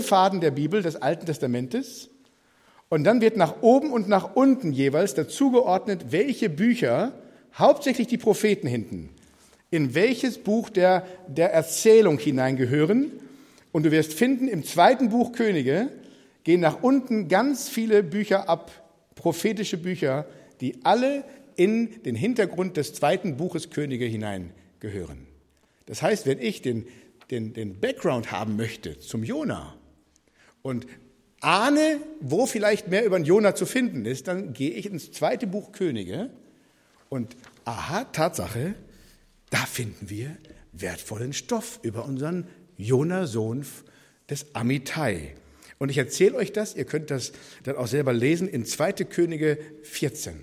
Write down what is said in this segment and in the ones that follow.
Faden der Bibel, des Alten Testamentes. Und dann wird nach oben und nach unten jeweils dazugeordnet, welche Bücher, hauptsächlich die Propheten hinten, in welches Buch der Erzählung hineingehören. Und du wirst finden, im 2. Buch Könige gehen nach unten ganz viele Bücher ab, prophetische Bücher, die alle in den Hintergrund des 2. Buches Könige hineingehören. Das heißt, wenn ich den Background haben möchte zum Jona und ahne, wo vielleicht mehr über den Jona zu finden ist, dann gehe ich ins 2. Buch Könige und aha, Tatsache, da finden wir wertvollen Stoff über unseren Jona-Sohn des Amittai. Und ich erzähle euch das, ihr könnt das dann auch selber lesen, in 2. Könige 14.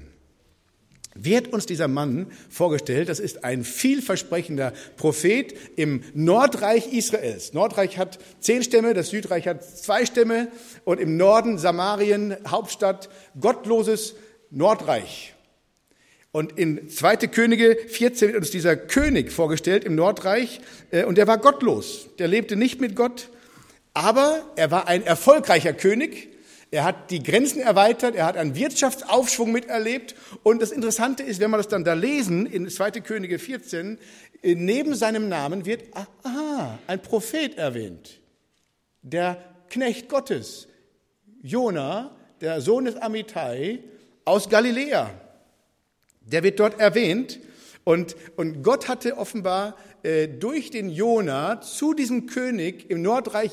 Wird uns dieser Mann vorgestellt, das ist ein vielversprechender Prophet im Nordreich Israels. Nordreich hat 10 Stämme, das Südreich hat 2 Stämme und im Norden Samarien, Hauptstadt, gottloses Nordreich. Und in 2. Könige 14 wird uns dieser König vorgestellt im Nordreich und der war gottlos. Der lebte nicht mit Gott, aber er war ein erfolgreicher König. Er hat die Grenzen erweitert, er hat einen Wirtschaftsaufschwung miterlebt. Und das Interessante ist, wenn wir das dann da lesen, in 2. Könige 14, neben seinem Namen wird ein Prophet erwähnt. Der Knecht Gottes, Jona, der Sohn des Amittai aus Galiläa. Der wird dort erwähnt. Und Gott hatte offenbar durch den Jona zu diesem König im Nordreich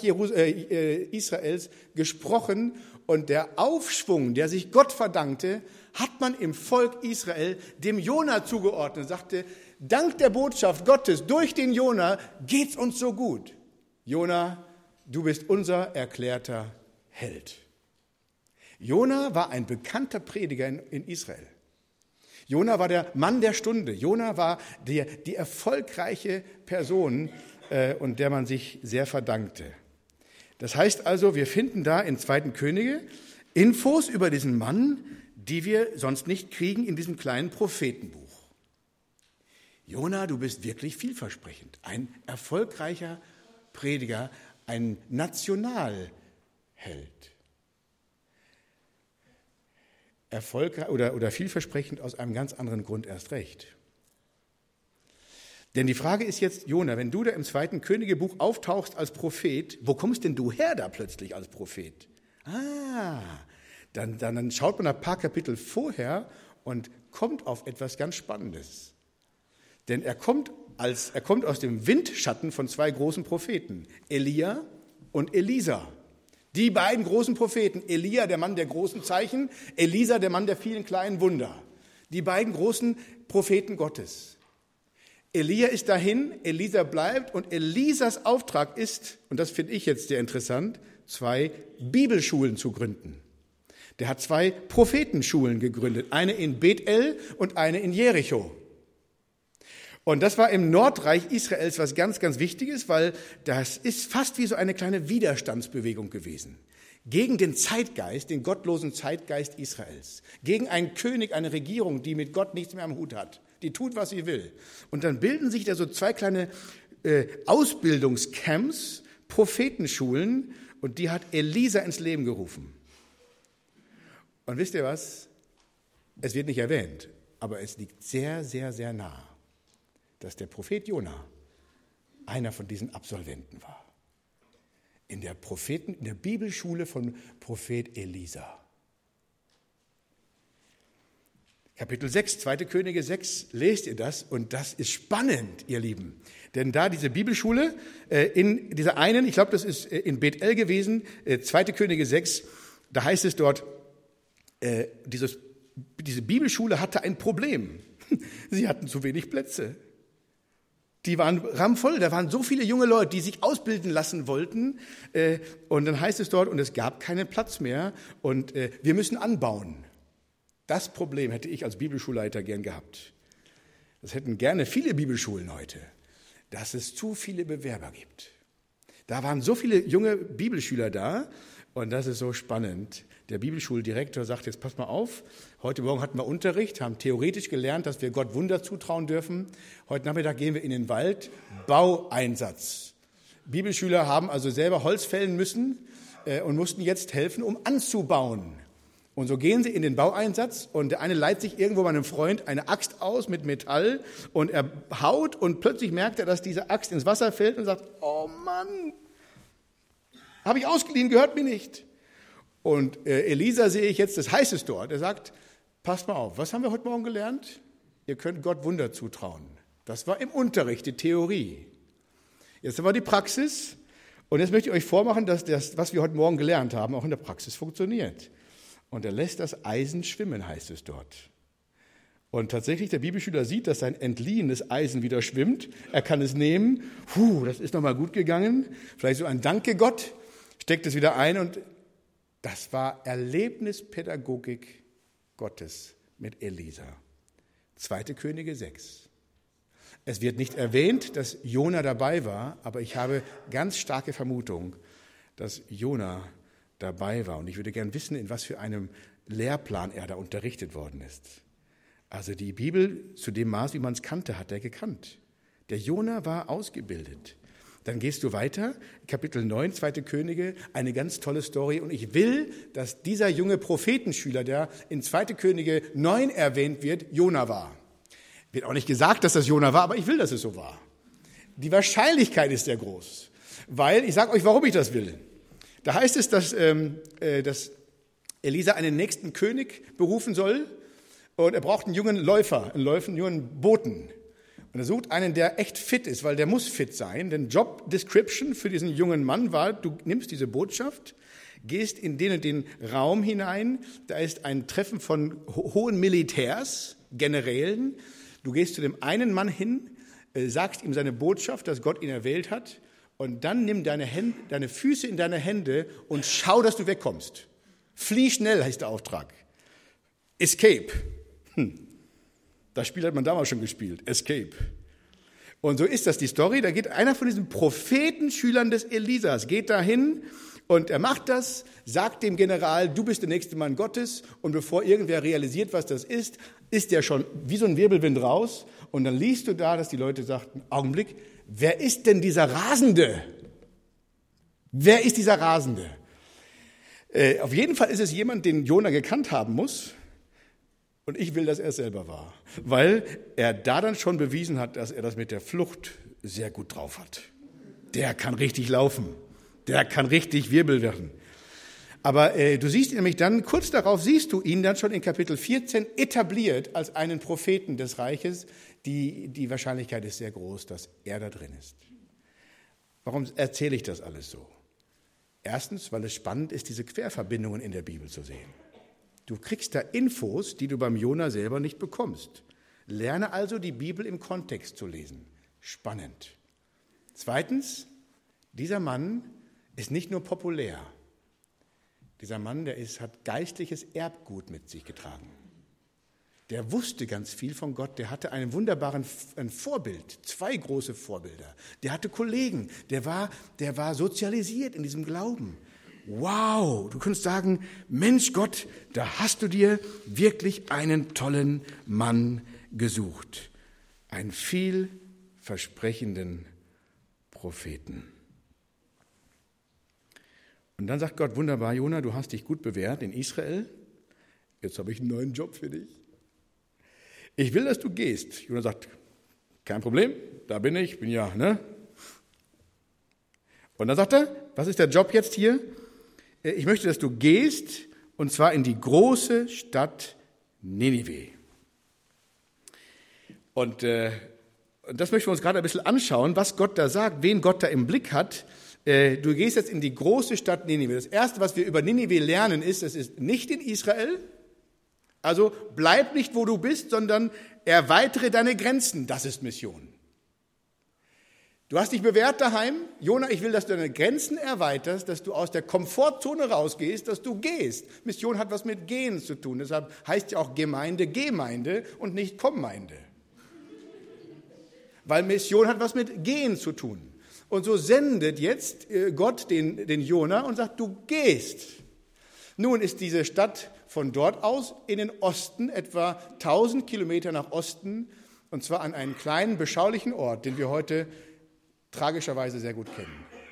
Israels gesprochen. Und der Aufschwung, der sich Gott verdankte, hat man im Volk Israel dem Jona zugeordnet. Sagte, dank der Botschaft Gottes durch den Jona geht's uns so gut. Jona, du bist unser erklärter Held. Jona war ein bekannter Prediger in Israel. Jona war der Mann der Stunde. Jona war die erfolgreiche Person, und der man sich sehr verdankte. Das heißt also, wir finden da in 2. Könige Infos über diesen Mann, die wir sonst nicht kriegen in diesem kleinen Prophetenbuch. Jona, du bist wirklich vielversprechend. Ein erfolgreicher Prediger, ein Nationalheld. Erfolgreich oder vielversprechend aus einem ganz anderen Grund erst recht. Denn die Frage ist jetzt, Jona, wenn du da im 2. Königebuch auftauchst als Prophet, wo kommst denn du her da plötzlich als Prophet? Dann schaut man ein paar Kapitel vorher und kommt auf etwas ganz Spannendes. Denn er kommt aus dem Windschatten von 2 großen Propheten, Elia und Elisa. Die beiden großen Propheten, Elia, der Mann der großen Zeichen, Elisa, der Mann der vielen kleinen Wunder. Die beiden großen Propheten Gottes. Elia ist dahin, Elisa bleibt und Elisas Auftrag ist, und das finde ich jetzt sehr interessant, 2 Bibelschulen zu gründen. Der hat 2 Prophetenschulen gegründet, eine in Bethel und eine in Jericho. Und das war im Nordreich Israels was ganz, ganz Wichtiges, weil das ist fast wie so eine kleine Widerstandsbewegung gewesen. Gegen den Zeitgeist, den gottlosen Zeitgeist Israels. Gegen einen König, eine Regierung, die mit Gott nichts mehr am Hut hat. Die tut, was sie will. Und dann bilden sich da so 2 kleine Ausbildungscamps, Prophetenschulen, und die hat Elisa ins Leben gerufen. Und wisst ihr was? Es wird nicht erwähnt, aber es liegt sehr, sehr, sehr nah, dass der Prophet Jona einer von diesen Absolventen war. In der Bibelschule von Prophet Elisa. Kapitel 6, 2. Könige 6, lest ihr das und das ist spannend, ihr Lieben. Denn da diese Bibelschule, in dieser einen, ich glaube, das ist in Bethel gewesen, 2. Könige 6, da heißt es dort, diese Bibelschule hatte ein Problem. Sie hatten zu wenig Plätze. Die waren rammvoll, da waren so viele junge Leute, die sich ausbilden lassen wollten. Und dann heißt es dort, und es gab keinen Platz mehr und wir müssen anbauen. Das Problem hätte ich als Bibelschulleiter gern gehabt. Das hätten gerne viele Bibelschulen heute, dass es zu viele Bewerber gibt. Da waren so viele junge Bibelschüler da und das ist so spannend. Der Bibelschuldirektor sagt, jetzt pass mal auf, heute Morgen hatten wir Unterricht, haben theoretisch gelernt, dass wir Gott Wunder zutrauen dürfen. Heute Nachmittag gehen wir in den Wald, Baueinsatz. Bibelschüler haben also selber Holz fällen müssen und mussten jetzt helfen, um anzubauen. Und so gehen sie in den Baueinsatz und der eine leiht sich irgendwo bei einem Freund eine Axt aus mit Metall und er haut und plötzlich merkt er, dass diese Axt ins Wasser fällt und sagt, oh Mann, habe ich ausgeliehen, gehört mir nicht. Und Elisa sehe ich jetzt, das heißt es dort, er sagt, passt mal auf, was haben wir heute Morgen gelernt? Ihr könnt Gott Wunder zutrauen. Das war im Unterricht, die Theorie. Jetzt haben wir die Praxis und jetzt möchte ich euch vormachen, dass das, was wir heute Morgen gelernt haben, auch in der Praxis funktioniert. Und er lässt das Eisen schwimmen, heißt es dort. Und tatsächlich, der Bibelschüler sieht, dass sein entliehenes Eisen wieder schwimmt. Er kann es nehmen. Das ist nochmal gut gegangen. Vielleicht so ein Danke Gott. Steckt es wieder ein. Und das war Erlebnispädagogik Gottes mit Elisa. 2. Könige 6. Es wird nicht erwähnt, dass Jona dabei war, aber ich habe ganz starke Vermutung, dass Jona dabei war. Und ich würde gern wissen, in was für einem Lehrplan er da unterrichtet worden ist. Also die Bibel zu dem Maß, wie man es kannte, hat er gekannt. Der Jona war ausgebildet. Dann gehst du weiter, Kapitel 9, 2. Könige, eine ganz tolle Story. Und ich will, dass dieser junge Prophetenschüler, der in 2. Könige 9 erwähnt wird, Jona war. Wird auch nicht gesagt, dass das Jona war, aber ich will, dass es so war. Die Wahrscheinlichkeit ist sehr groß, weil, ich sage euch, warum ich das will. Da heißt es, dass Elisa einen nächsten König berufen soll und er braucht einen jungen Läufer, einen jungen Boten. Und er sucht einen, der echt fit ist, weil der muss fit sein. Denn Job Description für diesen jungen Mann war, du nimmst diese Botschaft, gehst in den und den Raum hinein, da ist ein Treffen von hohen Militärs, Generälen. Du gehst zu dem einen Mann hin, sagst ihm seine Botschaft, dass Gott ihn erwählt hat. Und dann nimm deine Füße in deine Hände und schau, dass du wegkommst. Flieh schnell, heißt der Auftrag. Escape. Das Spiel hat man damals schon gespielt. Escape. Und so ist das die Story. Da geht einer von diesen Prophetenschülern des Elisas, geht dahin und er macht das, sagt dem General, du bist der nächste Mann Gottes. Und bevor irgendwer realisiert, was das ist der schon wie so ein Wirbelwind raus. Und dann liest du da, dass die Leute sagten, Augenblick, wer ist denn dieser Rasende? Wer ist dieser Rasende? Auf jeden Fall ist es jemand, den Jona gekannt haben muss. Und ich will, dass er es selber war. Weil er da dann schon bewiesen hat, dass er das mit der Flucht sehr gut drauf hat. Der kann richtig laufen. Der kann richtig Wirbel werden. Aber du siehst ihn nämlich dann, kurz darauf siehst du ihn dann schon in Kapitel 14 etabliert als einen Propheten des Reiches. Die Wahrscheinlichkeit ist sehr groß, dass er da drin ist. Warum erzähle ich das alles so? Erstens, weil es spannend ist, diese Querverbindungen in der Bibel zu sehen. Du kriegst da Infos, die du beim Jona selber nicht bekommst. Lerne also, die Bibel im Kontext zu lesen. Spannend. Zweitens, dieser Mann ist nicht nur populär. Dieser Mann, hat geistliches Erbgut mit sich getragen. Der wusste ganz viel von Gott, der hatte ein Vorbild, 2 große Vorbilder. Der hatte Kollegen, der war sozialisiert in diesem Glauben. Wow, du könntest sagen, Mensch Gott, da hast du dir wirklich einen tollen Mann gesucht. Einen vielversprechenden Propheten. Und dann sagt Gott, wunderbar, Jona, du hast dich gut bewährt in Israel. Jetzt habe ich einen neuen Job für dich. Ich will, dass du gehst. Jona sagt, kein Problem, da bin ich, bin ja, ne? Und dann sagt er, was ist der Job jetzt hier? Ich möchte, dass du gehst, und zwar in die große Stadt Ninive. Und das möchten wir uns gerade ein bisschen anschauen, was Gott da sagt, wen Gott da im Blick hat. Du gehst jetzt in die große Stadt Ninive. Das Erste, was wir über Ninive lernen, ist, es ist nicht in Israel. Also bleib nicht, wo du bist, sondern erweitere deine Grenzen. Das ist Mission. Du hast dich bewährt daheim. Jona, ich will, dass du deine Grenzen erweiterst, dass du aus der Komfortzone rausgehst, dass du gehst. Mission hat was mit Gehen zu tun. Deshalb heißt ja auch Gemeinde und nicht Kommeinde. Weil Mission hat was mit Gehen zu tun. Und so sendet jetzt Gott den Jona und sagt, du gehst. Nun ist diese Stadt von dort aus in den Osten, etwa 1000 Kilometer nach Osten, und zwar an einen kleinen, beschaulichen Ort, den wir heute tragischerweise sehr gut kennen.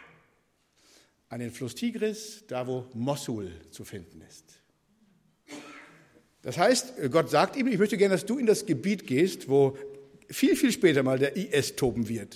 an den Fluss Tigris, da wo Mossul zu finden ist. Das heißt, Gott sagt ihm, ich möchte gerne, dass du in das Gebiet gehst, wo viel, viel später mal der IS toben wird.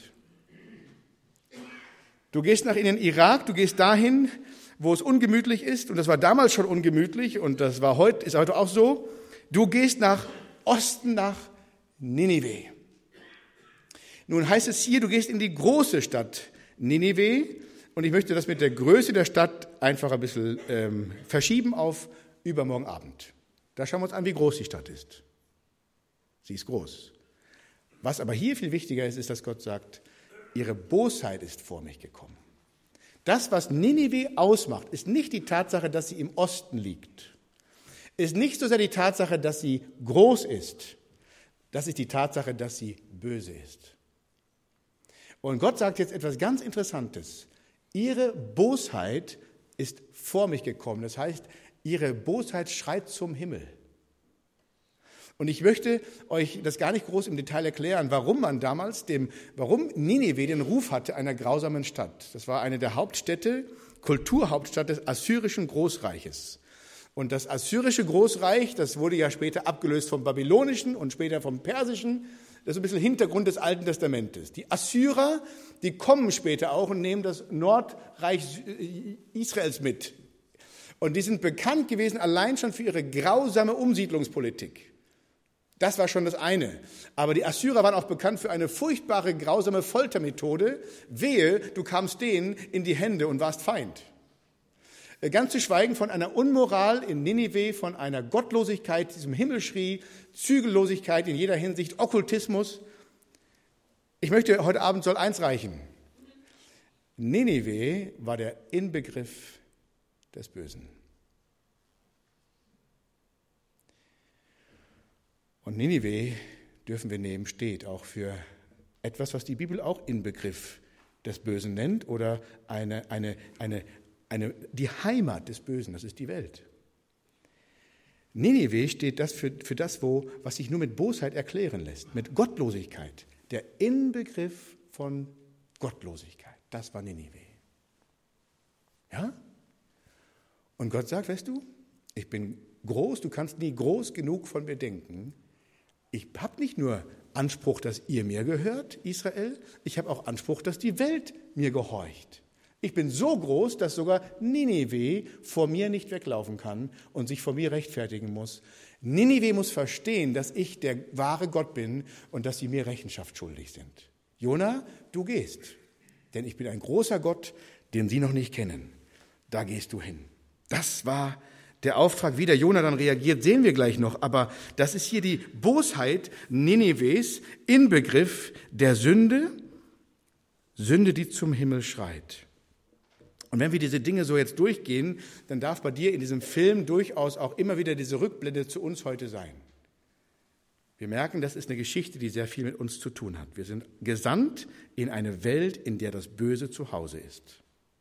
Du gehst in den Irak, du gehst dahin, wo es ungemütlich ist, und das war damals schon ungemütlich, und das ist heute auch so. Du gehst nach Osten, nach Ninive. Nun heißt es hier, du gehst in die große Stadt Ninive, und ich möchte das mit der Größe der Stadt einfach ein bisschen verschieben auf übermorgen Abend. Da schauen wir uns an, wie groß die Stadt ist. Sie ist groß. Was aber hier viel wichtiger ist, ist, dass Gott sagt, ihre Bosheit ist vor mich gekommen. Das, was Ninive ausmacht, ist nicht die Tatsache, dass sie im Osten liegt. Ist nicht so sehr die Tatsache, dass sie groß ist. Das ist die Tatsache, dass sie böse ist. Und Gott sagt jetzt etwas ganz Interessantes. Ihre Bosheit ist vor mich gekommen. Das heißt, ihre Bosheit schreit zum Himmel. Und ich möchte euch das gar nicht groß im Detail erklären, warum Ninive den Ruf hatte einer grausamen Stadt. Das war eine der Hauptstädte, Kulturhauptstadt des assyrischen Großreiches. Und das assyrische Großreich, das wurde ja später abgelöst vom babylonischen und später vom persischen. Das ist ein bisschen Hintergrund des Alten Testamentes. Die Assyrer, die kommen später auch und nehmen das Nordreich Israels mit. Und die sind bekannt gewesen allein schon für ihre grausame Umsiedlungspolitik. Das war schon das eine. Aber die Assyrer waren auch bekannt für eine furchtbare, grausame Foltermethode. Wehe, du kamst denen in die Hände und warst Feind. Ganz zu schweigen von einer Unmoral in Ninive, von einer Gottlosigkeit, diesem Himmelschrie, Zügellosigkeit in jeder Hinsicht, Okkultismus. Ich möchte, heute Abend soll eins reichen. Ninive war der Inbegriff des Bösen. Und Ninive, dürfen wir nehmen, steht auch für etwas, was die Bibel auch Inbegriff des Bösen nennt oder die Heimat des Bösen, das ist die Welt. Ninive steht das für das, was sich nur mit Bosheit erklären lässt, mit Gottlosigkeit. Der Inbegriff von Gottlosigkeit, das war Ninive. Ja? Und Gott sagt, weißt du, ich bin groß, du kannst nie groß genug von mir denken. Ich habe nicht nur Anspruch, dass ihr mir gehört, Israel, ich habe auch Anspruch, dass die Welt mir gehorcht. Ich bin so groß, dass sogar Ninive vor mir nicht weglaufen kann und sich vor mir rechtfertigen muss. Ninive muss verstehen, dass ich der wahre Gott bin und dass sie mir Rechenschaft schuldig sind. Jona, du gehst, denn ich bin ein großer Gott, den sie noch nicht kennen. Da gehst du hin. Das war der Auftrag, wie der Jona dann reagiert, sehen wir gleich noch. Aber das ist hier die Bosheit Ninives, Inbegriff der Sünde, die zum Himmel schreit. Und wenn wir diese Dinge so jetzt durchgehen, dann darf bei dir in diesem Film durchaus auch immer wieder diese Rückblende zu uns heute sein. Wir merken, das ist eine Geschichte, die sehr viel mit uns zu tun hat. Wir sind gesandt in eine Welt, in der das Böse zu Hause ist.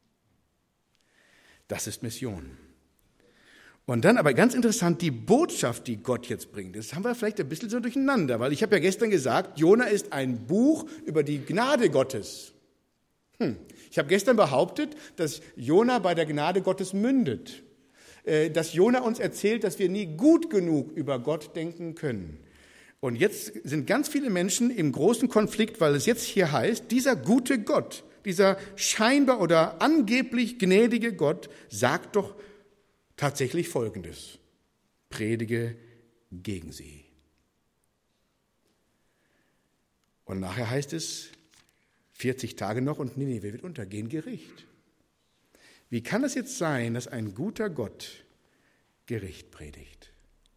Das ist Mission. Und dann aber ganz interessant, die Botschaft, die Gott jetzt bringt, das haben wir vielleicht ein bisschen so durcheinander, weil ich habe ja gestern gesagt, Jona ist ein Buch über die Gnade Gottes. Ich habe gestern behauptet, dass Jona bei der Gnade Gottes mündet, dass Jona uns erzählt, dass wir nie gut genug über Gott denken können. Und jetzt sind ganz viele Menschen im großen Konflikt, weil es jetzt hier heißt, dieser gute Gott, dieser scheinbar oder angeblich gnädige Gott sagt doch tatsächlich Folgendes: Predige gegen sie. Und nachher heißt es, 40 Tage noch und Ninive wird untergehen, Gericht. Wie kann es jetzt sein, dass ein guter Gott Gericht predigt?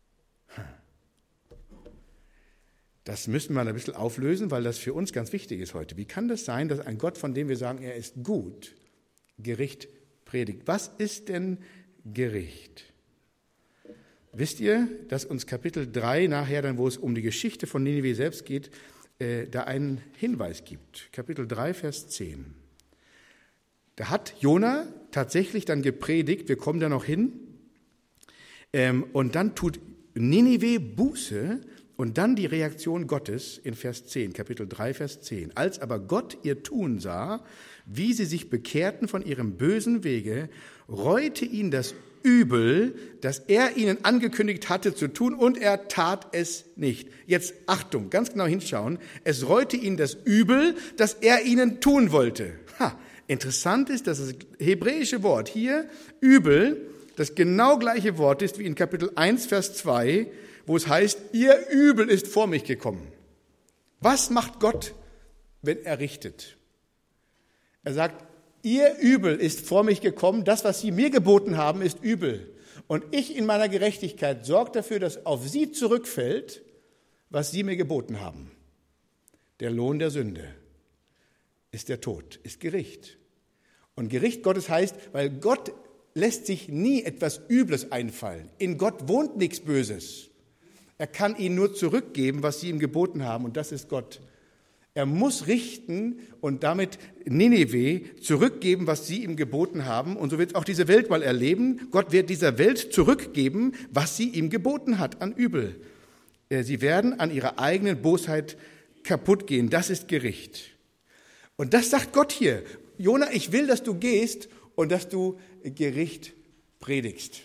Das müssen wir ein bisschen auflösen, weil das für uns ganz wichtig ist heute. Wie kann das sein, dass ein Gott, von dem wir sagen, er ist gut, Gericht predigt? Was ist denn Gericht? Wisst ihr, dass uns Kapitel 3 nachher, dann, wo es um die Geschichte von Ninive selbst geht, da einen Hinweis gibt. Kapitel 3, Vers 10. Da hat Jona tatsächlich dann gepredigt, wir kommen da noch hin, und dann tut Ninive Buße Und dann die Reaktion Gottes in Vers 10, Kapitel 3, Vers 10. Als aber Gott ihr Tun sah, wie sie sich bekehrten von ihrem bösen Wege, reute ihn das Übel, das er ihnen angekündigt hatte zu tun, und er tat es nicht. Jetzt Achtung, ganz genau hinschauen. Es reute ihn das Übel, das er ihnen tun wollte. Interessant ist, dass das hebräische Wort hier, Übel, das genau gleiche Wort ist wie in Kapitel 1, Vers 2, wo es heißt, ihr Übel ist vor mich gekommen. Was macht Gott, wenn er richtet? Er sagt, ihr Übel ist vor mich gekommen, das, was sie mir geboten haben, ist übel. Und ich in meiner Gerechtigkeit sorge dafür, dass auf sie zurückfällt, was sie mir geboten haben. Der Lohn der Sünde ist der Tod, ist Gericht. Und Gericht Gottes heißt, weil Gott lässt sich nie etwas Übles einfallen. In Gott wohnt nichts Böses. Er kann ihnen nur zurückgeben, was sie ihm geboten haben, und das ist Gott. Er muss richten und damit Nineveh zurückgeben, was sie ihm geboten haben. Und so wird auch diese Welt mal erleben. Gott wird dieser Welt zurückgeben, was sie ihm geboten hat an Übel. Sie werden an ihrer eigenen Bosheit kaputt gehen. Das ist Gericht. Und das sagt Gott hier. Jona, ich will, dass du gehst und dass du Gericht predigst.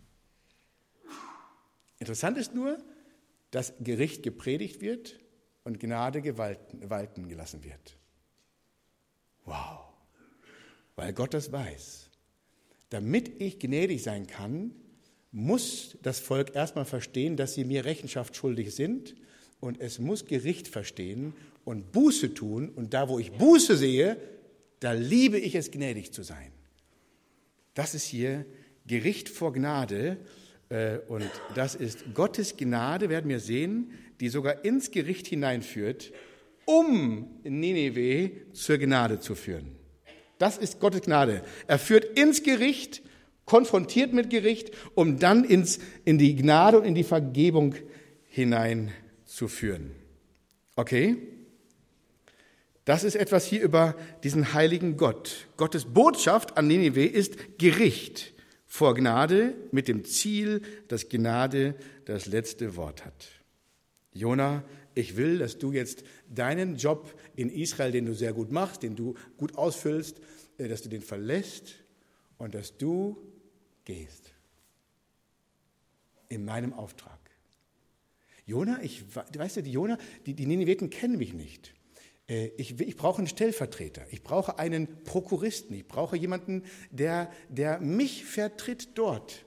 Interessant ist nur, dass Gericht gepredigt wird und Gnade walten gelassen wird. Wow, weil Gott das weiß. Damit ich gnädig sein kann, muss das Volk erstmal verstehen, dass sie mir Rechenschaft schuldig sind, und es muss Gericht verstehen und Buße tun, und da, wo ich Buße sehe, da liebe ich es, gnädig zu sein. Das ist hier Gericht vor Gnade, und das ist Gottes Gnade, werden wir sehen, die sogar ins Gericht hineinführt, um Nineveh zur Gnade zu führen. Das ist Gottes Gnade. Er führt ins Gericht, konfrontiert mit Gericht, um dann in die Gnade und in die Vergebung hineinzuführen. Okay? Das ist etwas hier über diesen heiligen Gott. Gottes Botschaft an Nineveh ist Gericht vor Gnade mit dem Ziel, dass Gnade das letzte Wort hat. Jona, ich will, dass du jetzt deinen Job in Israel, den du sehr gut machst, den du gut ausfüllst, dass du den verlässt und dass du gehst. In meinem Auftrag. Jona, die Nineviten kennen mich nicht. Ich brauche einen Stellvertreter, ich brauche einen Prokuristen, ich brauche jemanden, der mich vertritt dort.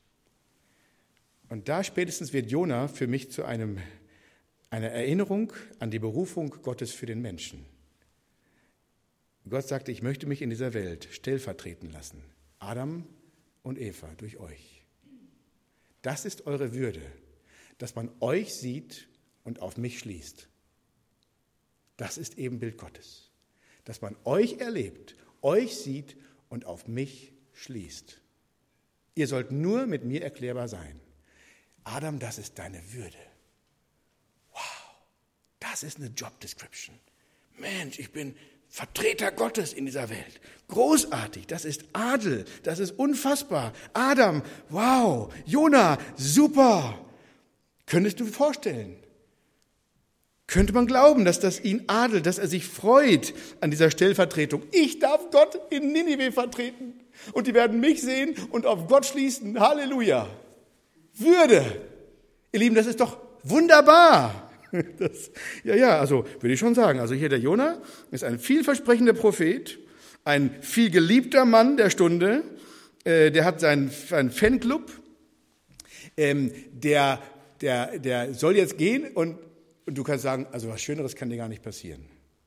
Und da spätestens wird Jona für mich zu einer Erinnerung an die Berufung Gottes für den Menschen. Gott sagte, ich möchte mich in dieser Welt stellvertreten lassen. Adam und Eva, durch euch. Das ist eure Würde, dass man euch sieht und auf mich schließt. Das ist Ebenbild Gottes, dass man euch erlebt, euch sieht und auf mich schließt. Ihr sollt nur mit mir erklärbar sein. Adam, das ist deine Würde. Wow, das ist eine Job Description. Mensch, ich bin Vertreter Gottes in dieser Welt. Großartig, das ist Adel, das ist unfassbar. Adam, wow, Jona, super. Könntest du dir vorstellen? Könnte man glauben, dass das ihn adelt, dass er sich freut an dieser Stellvertretung. Ich darf Gott in Ninive vertreten und die werden mich sehen und auf Gott schließen. Halleluja. Würde. Ihr Lieben, das ist doch wunderbar. Also würde ich schon sagen. Also hier der Jona ist ein vielversprechender Prophet, ein viel geliebter Mann der Stunde. Der hat seinen Fanclub. Der soll jetzt gehen und du kannst sagen, also was Schöneres kann dir gar nicht passieren.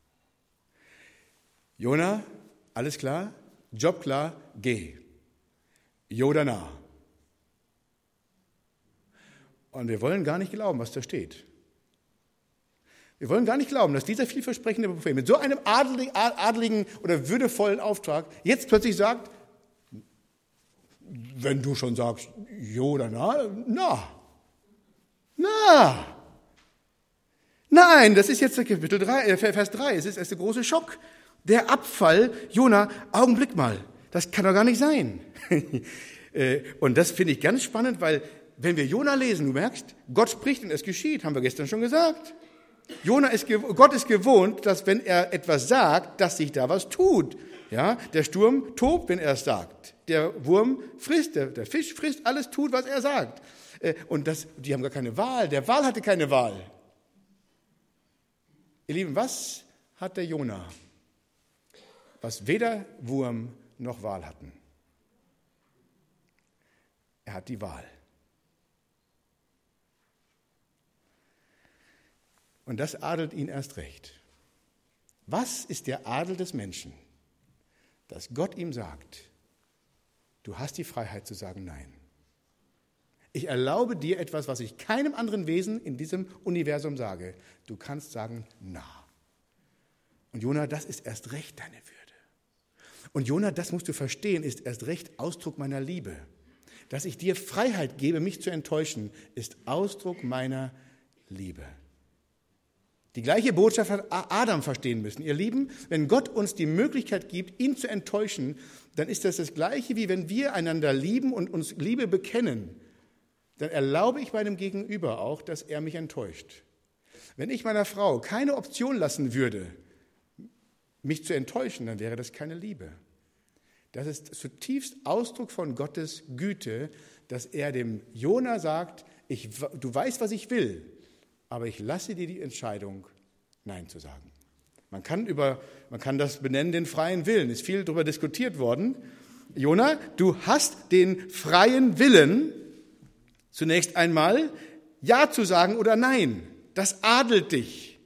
Jona, alles klar? Job klar? Geh. Jodana. Und wir wollen gar nicht glauben, was da steht. Wir wollen gar nicht glauben, dass dieser vielversprechende Prophet mit so einem adeligen oder würdevollen Auftrag jetzt plötzlich sagt, wenn du schon sagst, Jodana, Nein, das ist jetzt Kapitel 3, Vers 3, es ist erst der große Schock. Der Abfall, Jona, Augenblick mal, das kann doch gar nicht sein. Und das finde ich ganz spannend, weil wenn wir Jona lesen, du merkst, Gott spricht und es geschieht, haben wir gestern schon gesagt. Gott ist gewohnt, dass wenn er etwas sagt, dass sich da was tut. Ja, der Sturm tobt, wenn er es sagt. Der Wurm frisst, der Fisch frisst, alles tut, was er sagt. Und die haben gar keine Wahl. Der Wal hatte keine Wahl. Ihr Lieben, was hat der Jona, was weder Wurm noch Wal hatten? Er hat die Wahl. Und das adelt ihn erst recht. Was ist der Adel des Menschen? Dass Gott ihm sagt, du hast die Freiheit zu sagen Nein. Ich erlaube dir etwas, was ich keinem anderen Wesen in diesem Universum sage. Du kannst sagen, na. Und Jona, das ist erst recht deine Würde. Und Jona, das musst du verstehen, ist erst recht Ausdruck meiner Liebe. Dass ich dir Freiheit gebe, mich zu enttäuschen, ist Ausdruck meiner Liebe. Die gleiche Botschaft hat Adam verstehen müssen. Ihr Lieben, wenn Gott uns die Möglichkeit gibt, ihn zu enttäuschen, dann ist das Gleiche, wie wenn wir einander lieben und uns Liebe bekennen. Dann erlaube ich meinem Gegenüber auch, dass er mich enttäuscht. Wenn ich meiner Frau keine Option lassen würde, mich zu enttäuschen, dann wäre das keine Liebe. Das ist zutiefst Ausdruck von Gottes Güte, dass er dem Jona sagt, du weißt, was ich will, aber ich lasse dir die Entscheidung, Nein zu sagen. Man kann das benennen, den freien Willen. Es ist viel darüber diskutiert worden. Jona, du hast den freien Willen, zunächst einmal Ja zu sagen oder Nein. Das adelt dich.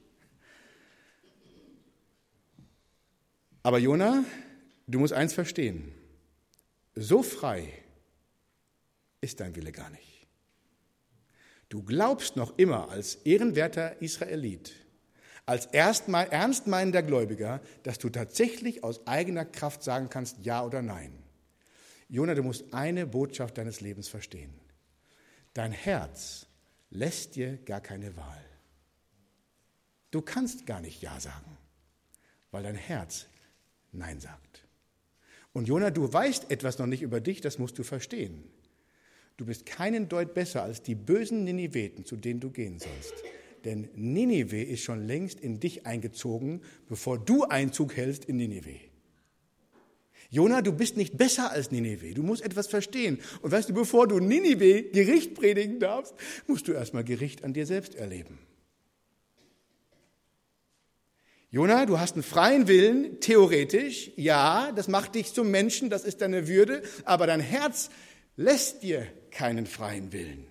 Aber Jona, du musst eins verstehen. So frei ist dein Wille gar nicht. Du glaubst noch immer als ehrenwerter Israelit, als ernstmeinender Gläubiger, dass du tatsächlich aus eigener Kraft sagen kannst, ja oder nein. Jona, du musst eine Botschaft deines Lebens verstehen. Dein Herz lässt dir gar keine Wahl. Du kannst gar nicht Ja sagen, weil dein Herz Nein sagt. Und Jona, du weißt etwas noch nicht über dich, das musst du verstehen. Du bist keinen Deut besser als die bösen Niniveten, zu denen du gehen sollst. Denn Ninive ist schon längst in dich eingezogen, bevor du Einzug hältst in Ninive. Jona, du bist nicht besser als Ninive. Du musst etwas verstehen. Und weißt du, bevor du Ninive Gericht predigen darfst, musst du erstmal Gericht an dir selbst erleben. Jona, du hast einen freien Willen, theoretisch. Ja, das macht dich zum Menschen, das ist deine Würde. Aber dein Herz lässt dir keinen freien Willen.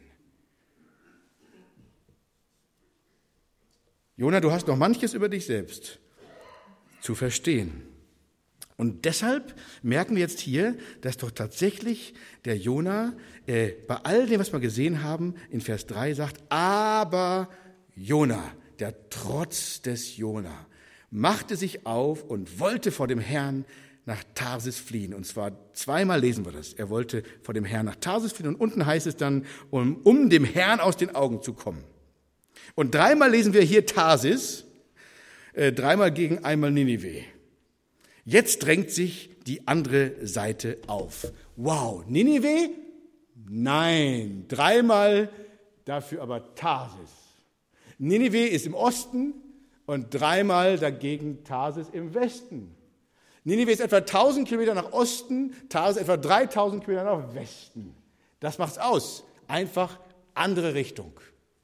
Jona, du hast noch manches über dich selbst zu verstehen. Und deshalb merken wir jetzt hier, dass doch tatsächlich der Jona bei all dem, was wir gesehen haben, in Vers 3 sagt, aber Jona, der Trotz des Jona, machte sich auf und wollte vor dem Herrn nach Tarsis fliehen. Und zwar zweimal lesen wir das. Er wollte vor dem Herrn nach Tarsis fliehen und unten heißt es dann, um dem Herrn aus den Augen zu kommen. Und dreimal lesen wir hier Tarsis, dreimal gegen einmal Ninive. Jetzt drängt sich die andere Seite auf. Wow, Ninive? Nein, dreimal, dafür aber Tarsis. Ninive ist im Osten und dreimal dagegen Tarsis im Westen. Ninive ist etwa 1000 Kilometer nach Osten, Tarsis etwa 3000 Kilometer nach Westen. Das macht's aus. Einfach andere Richtung.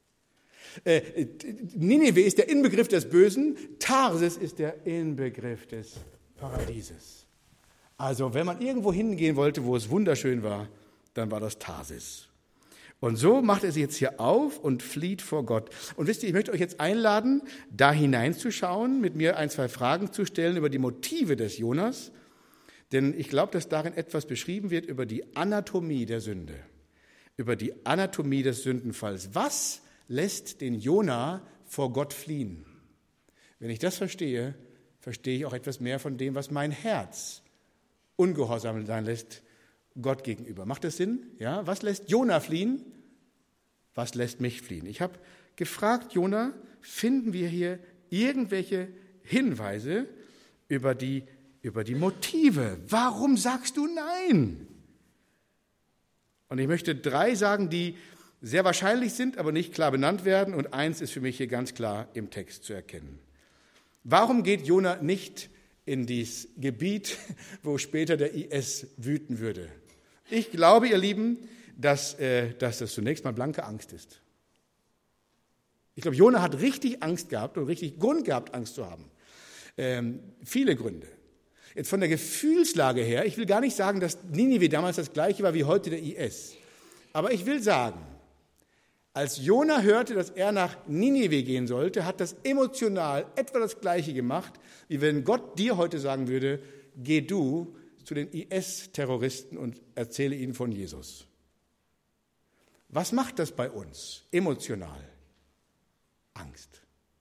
Ninive ist der Inbegriff des Bösen, Tarsis ist der Inbegriff des Paradieses. Also wenn man irgendwo hingehen wollte, wo es wunderschön war, dann war das Tarsis. Und so macht er sich jetzt hier auf und flieht vor Gott. Und wisst ihr, ich möchte euch jetzt einladen, da hineinzuschauen, mit mir ein, zwei Fragen zu stellen über die Motive des Jonas. Denn ich glaube, dass darin etwas beschrieben wird über die Anatomie der Sünde, über die Anatomie des Sündenfalls. Was lässt den Jona vor Gott fliehen? Wenn ich das verstehe, verstehe ich auch etwas mehr von dem, was mein Herz ungehorsam sein lässt Gott gegenüber. Macht das Sinn? Ja? Was lässt Jona fliehen? Was lässt mich fliehen? Ich habe gefragt, Jona, finden wir hier irgendwelche Hinweise über die Motive? Warum sagst du Nein? Und ich möchte 3 sagen, die sehr wahrscheinlich sind, aber nicht klar benannt werden. Und eins ist für mich hier ganz klar im Text zu erkennen. Warum geht Jona nicht in dieses Gebiet, wo später der IS wüten würde? Ich glaube, ihr Lieben, dass das zunächst mal blanke Angst ist. Ich glaube, Jona hat richtig Angst gehabt und richtig Grund gehabt, Angst zu haben. Viele Gründe. Jetzt von der Gefühlslage her, ich will gar nicht sagen, dass Ninive damals das gleiche war wie heute der IS. Aber ich will sagen, als Jona hörte, dass er nach Ninive gehen sollte, hat das emotional etwa das Gleiche gemacht, wie wenn Gott dir heute sagen würde, geh du zu den IS-Terroristen und erzähle ihnen von Jesus. Was macht das bei uns emotional? Angst.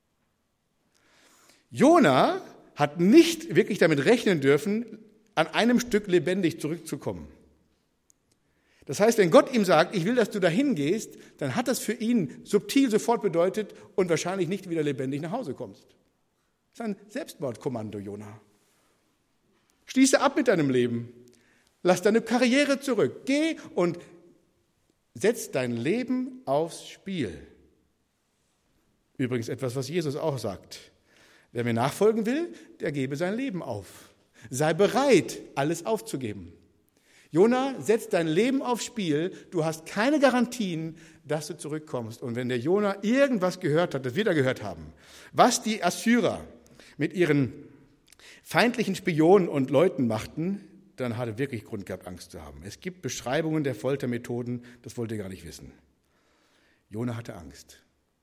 Jona hat nicht wirklich damit rechnen dürfen, an einem Stück lebendig zurückzukommen. Das heißt, wenn Gott ihm sagt, ich will, dass du dahin gehst, dann hat das für ihn subtil sofort bedeutet und wahrscheinlich nicht wieder lebendig nach Hause kommst. Das ist ein Selbstmordkommando, Jona. Schließe ab mit deinem Leben. Lass deine Karriere zurück. Geh und setz dein Leben aufs Spiel. Übrigens etwas, was Jesus auch sagt. Wer mir nachfolgen will, der gebe sein Leben auf. Sei bereit, alles aufzugeben. Jona, setz dein Leben aufs Spiel. Du hast keine Garantien, dass du zurückkommst. Und wenn der Jona irgendwas gehört hat, das wir da gehört haben, was die Assyrer mit ihren feindlichen Spionen und Leuten machten, dann hat er wirklich Grund gehabt, Angst zu haben. Es gibt Beschreibungen der Foltermethoden, das wollt ihr gar nicht wissen. Jona hatte Angst.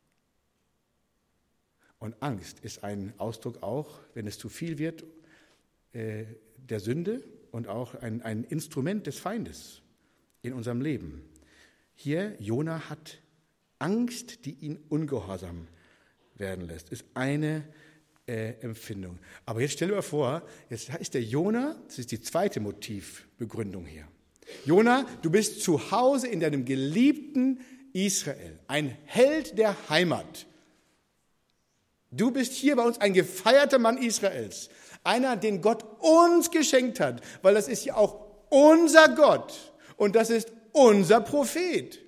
Und Angst ist ein Ausdruck auch, wenn es zu viel wird, der Sünde und auch ein Instrument des Feindes in unserem Leben. Hier, Jona hat Angst, die ihn ungehorsam werden lässt. Ist eine Empfindung. Aber jetzt stell dir mal vor, jetzt ist der Jona, das ist die zweite Motivbegründung hier. Jona, du bist zu Hause in deinem geliebten Israel, ein Held der Heimat. Du bist hier bei uns ein gefeierter Mann Israels, einer, den Gott uns geschenkt hat, weil das ist ja auch unser Gott und das ist unser Prophet.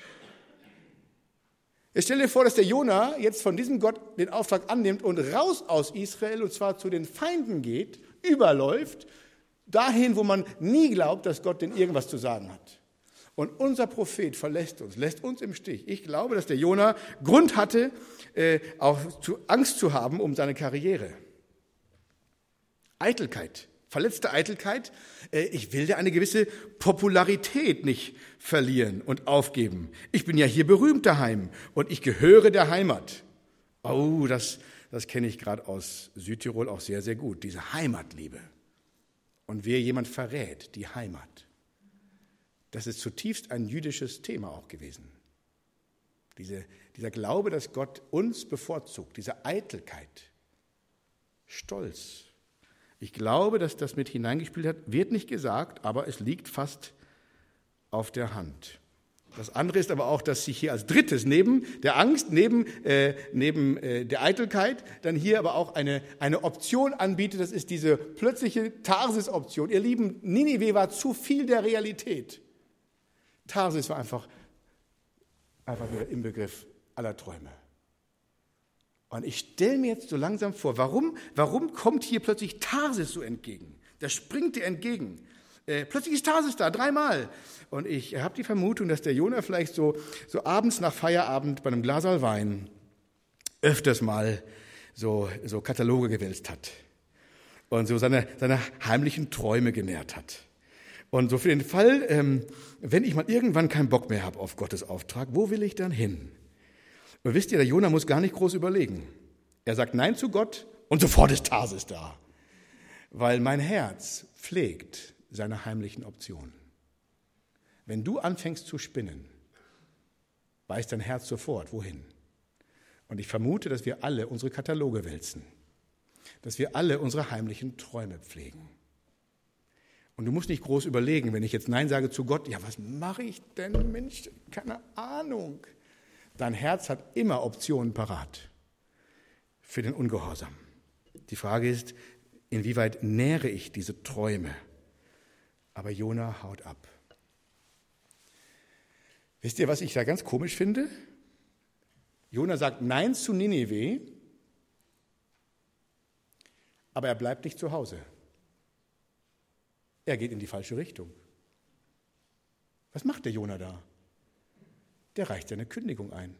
Jetzt stell dir vor, dass der Jona jetzt von diesem Gott den Auftrag annimmt und raus aus Israel, und zwar zu den Feinden geht, überläuft, dahin, wo man nie glaubt, dass Gott denn irgendwas zu sagen hat. Und unser Prophet verlässt uns, lässt uns im Stich. Ich glaube, dass der Jona Grund hatte, auch Angst zu haben um seine Karriere. Eitelkeit, verletzte Eitelkeit. Ich will ja eine gewisse Popularität nicht verlieren und aufgeben. Ich bin ja hier berühmt daheim und ich gehöre der Heimat. Oh, das kenne ich gerade aus Südtirol auch sehr, sehr gut, diese Heimatliebe. Und wer jemand verrät, die Heimat. Das ist zutiefst ein jüdisches Thema auch gewesen. Dieser Glaube, dass Gott uns bevorzugt, diese Eitelkeit, Stolz. Ich glaube, dass das mit hineingespielt hat, wird nicht gesagt, aber es liegt fast auf der Hand. Das andere ist aber auch, dass sich hier als drittes neben der Angst, neben der Eitelkeit, dann hier aber auch eine Option anbietet. Das ist diese plötzliche Tarsis-Option. Ihr Lieben, Ninive war zu viel der Realität. Tarsis war einfach wieder im Begriff aller Träume. Und ich stelle mir jetzt so langsam vor, warum kommt hier plötzlich Tarsis so entgegen? Das springt dir entgegen. Plötzlich ist Tarsis da, 3-mal. Und ich habe die Vermutung, dass der Jona vielleicht so abends nach Feierabend bei einem Glaserl Wein öfters mal so Kataloge gewälzt hat und so seine heimlichen Träume genährt hat. Und so für den Fall, wenn ich mal irgendwann keinen Bock mehr habe auf Gottes Auftrag, wo will ich dann hin? Und wisst ihr, der Jona muss gar nicht groß überlegen. Er sagt Nein zu Gott und sofort ist Tarsis da. Weil mein Herz pflegt seine heimlichen Optionen. Wenn du anfängst zu spinnen, weiß dein Herz sofort, wohin. Und ich vermute, dass wir alle unsere Kataloge wälzen. Dass wir alle unsere heimlichen Träume pflegen. Und du musst nicht groß überlegen, wenn ich jetzt Nein sage zu Gott, ja, was mache ich denn, Mensch, keine Ahnung. Dein Herz hat immer Optionen parat für den Ungehorsam. Die Frage ist, inwieweit nähre ich diese Träume? Aber Jona haut ab. Wisst ihr, was ich da ganz komisch finde? Jona sagt Nein zu Ninive, aber er bleibt nicht zu Hause. Er geht in die falsche Richtung. Was macht der Jona da? Der reicht seine Kündigung ein.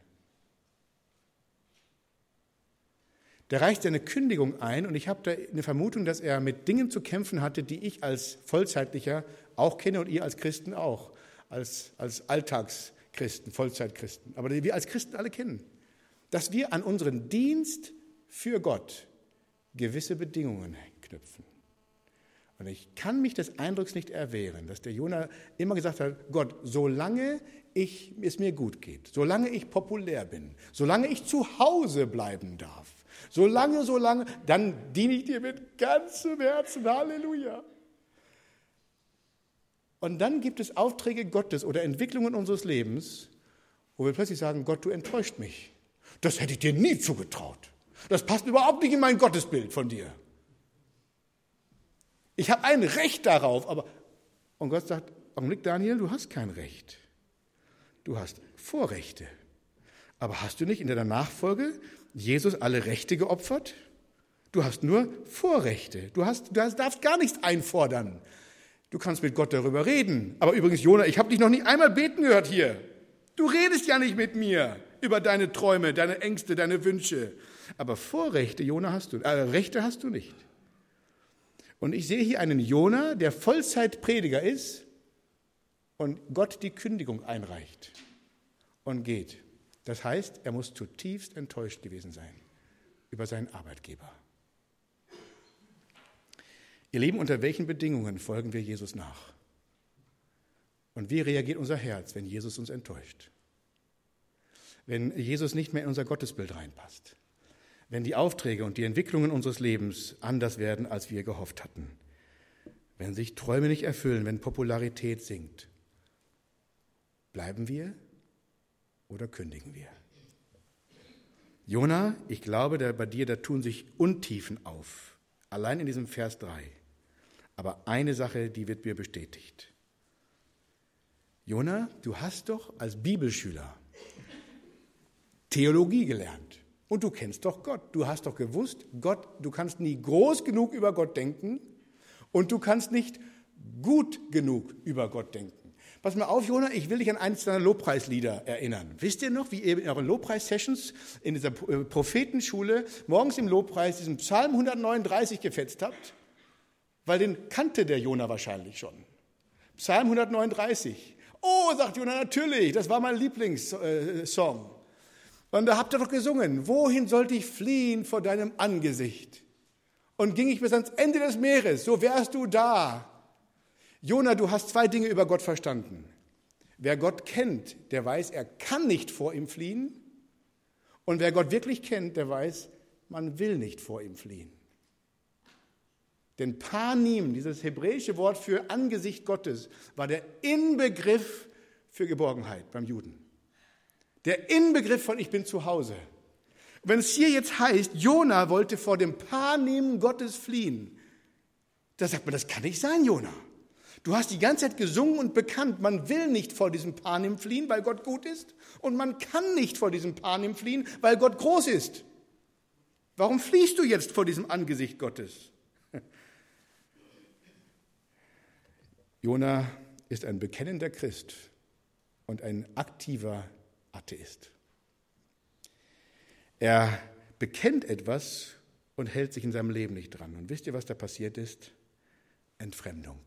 Der reicht seine Kündigung ein und ich habe da eine Vermutung, dass er mit Dingen zu kämpfen hatte, die ich als Vollzeitlicher auch kenne und ihr als Christen auch, als Alltagschristen, Vollzeitchristen, aber die wir als Christen alle kennen, dass wir an unseren Dienst für Gott gewisse Bedingungen knüpfen. Und ich kann mich des Eindrucks nicht erwehren, dass der Jona immer gesagt hat, Gott, solange es mir gut geht, solange ich populär bin, solange ich zu Hause bleiben darf, solange, dann diene ich dir mit ganzem Herzen, Halleluja. Und dann gibt es Aufträge Gottes oder Entwicklungen unseres Lebens, wo wir plötzlich sagen, Gott, du enttäuscht mich. Das hätte ich dir nie zugetraut. Das passt überhaupt nicht in mein Gottesbild von dir. Ich habe ein Recht darauf, und Gott sagt, Augenblick, Daniel, du hast kein Recht. Du hast Vorrechte. Aber hast du nicht in deiner Nachfolge Jesus alle Rechte geopfert? Du hast nur Vorrechte. Du darfst gar nichts einfordern. Du kannst mit Gott darüber reden. Aber übrigens, Jona, ich habe dich noch nicht einmal beten gehört hier. Du redest ja nicht mit mir über deine Träume, deine Ängste, deine Wünsche. Aber Vorrechte, Jona, Rechte hast du nicht. Und ich sehe hier einen Jona, der Vollzeitprediger ist und Gott die Kündigung einreicht und geht. Das heißt, er muss zutiefst enttäuscht gewesen sein über seinen Arbeitgeber. Ihr Lieben, unter welchen Bedingungen folgen wir Jesus nach? Und wie reagiert unser Herz, wenn Jesus uns enttäuscht? Wenn Jesus nicht mehr in unser Gottesbild reinpasst? Wenn die Aufträge und die Entwicklungen unseres Lebens anders werden, als wir gehofft hatten? Wenn sich Träume nicht erfüllen, wenn Popularität sinkt? Bleiben wir oder kündigen wir? Jona, ich glaube, bei dir, da tun sich Untiefen auf. Allein in diesem Vers 3. Aber eine Sache, die wird mir bestätigt. Jona, du hast doch als Bibelschüler Theologie gelernt. Und du kennst doch Gott. Du hast doch gewusst, du kannst nie groß genug über Gott denken und du kannst nicht gut genug über Gott denken. Pass mal auf, Jona, ich will dich an eines deiner Lobpreislieder erinnern. Wisst ihr noch, wie ihr in euren Lobpreis-Sessions in dieser Prophetenschule morgens im Lobpreis diesen Psalm 139 gefetzt habt? Weil den kannte der Jona wahrscheinlich schon. Psalm 139. Oh, sagt Jona, natürlich, das war mein Lieblingssong. Und da habt ihr doch gesungen, wohin sollte ich fliehen vor deinem Angesicht? Und ging ich bis ans Ende des Meeres, so wärst du da. Jona, du hast zwei Dinge über Gott verstanden. Wer Gott kennt, der weiß, er kann nicht vor ihm fliehen. Und wer Gott wirklich kennt, der weiß, man will nicht vor ihm fliehen. Denn Panim, dieses hebräische Wort für Angesicht Gottes, war der Inbegriff für Geborgenheit beim Juden. Der Inbegriff von ich bin zu Hause. Wenn es hier jetzt heißt, Jona wollte vor dem Panim Gottes fliehen, da sagt man, das kann nicht sein, Jona. Du hast die ganze Zeit gesungen und bekannt, man will nicht vor diesem Panim fliehen, weil Gott gut ist. Und man kann nicht vor diesem Panim fliehen, weil Gott groß ist. Warum fliehst du jetzt vor diesem Angesicht Gottes? Jona ist ein bekennender Christ und ein aktiver Atheist. Er bekennt etwas und hält sich in seinem Leben nicht dran. Und wisst ihr, was da passiert ist? Entfremdung.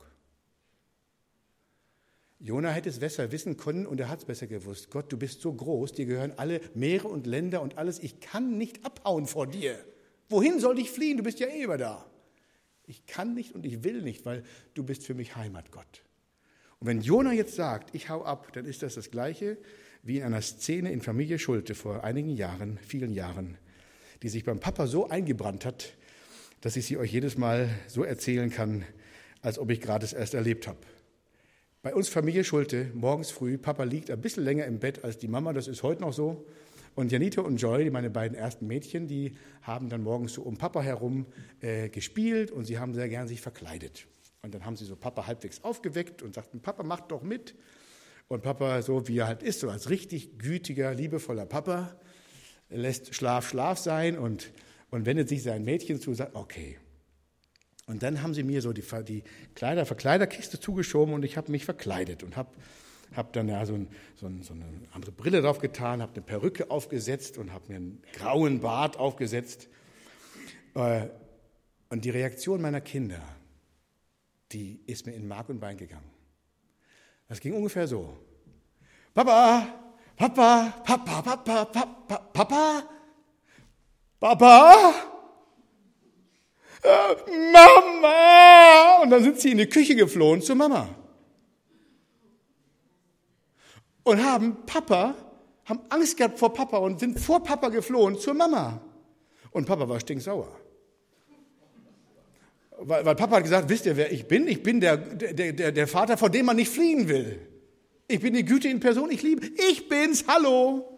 Jona hätte es besser wissen können und er hat es besser gewusst. Gott, du bist so groß, dir gehören alle Meere und Länder und alles. Ich kann nicht abhauen vor dir. Wohin soll ich fliehen? Du bist ja eh immer da. Ich kann nicht und ich will nicht, weil du bist für mich Heimat, Gott. Und wenn Jona jetzt sagt, ich hau ab, dann ist das Gleiche wie in einer Szene in Familie Schulte vor einigen Jahren, vielen Jahren, die sich beim Papa so eingebrannt hat, dass ich sie euch jedes Mal so erzählen kann, als ob ich gerade es erst erlebt habe. Bei uns Familie Schulte, morgens früh, Papa liegt ein bisschen länger im Bett als die Mama, das ist heute noch so. Und Janita und Joy, meine beiden ersten Mädchen, die haben dann morgens so um Papa herum gespielt und sie haben sehr gern sich verkleidet. Und dann haben sie so Papa halbwegs aufgeweckt und sagten, Papa, mach doch mit. Und Papa, so wie er halt ist, so als richtig gütiger, liebevoller Papa, lässt Schlaf sein und wendet sich sein Mädchen zu und sagt, okay. Und dann haben sie mir so die Verkleiderkiste zugeschoben und ich habe mich verkleidet und habe dann ja so eine andere Brille drauf getan, habe eine Perücke aufgesetzt und habe mir einen grauen Bart aufgesetzt. Und die Reaktion meiner Kinder, die ist mir in Mark und Bein gegangen. Das ging ungefähr so. Papa, Papa, Papa, Papa, Papa, Papa, Papa, Mama. Und dann sind sie in die Küche geflohen zur Mama. Und haben Angst gehabt vor Papa und sind vor Papa geflohen zur Mama. Und Papa war stinksauer. Weil Papa hat gesagt, wisst ihr, wer ich bin? Ich bin der Vater, vor dem man nicht fliehen will. Ich bin die Güte in Person, ich liebe. Ich bin's, hallo.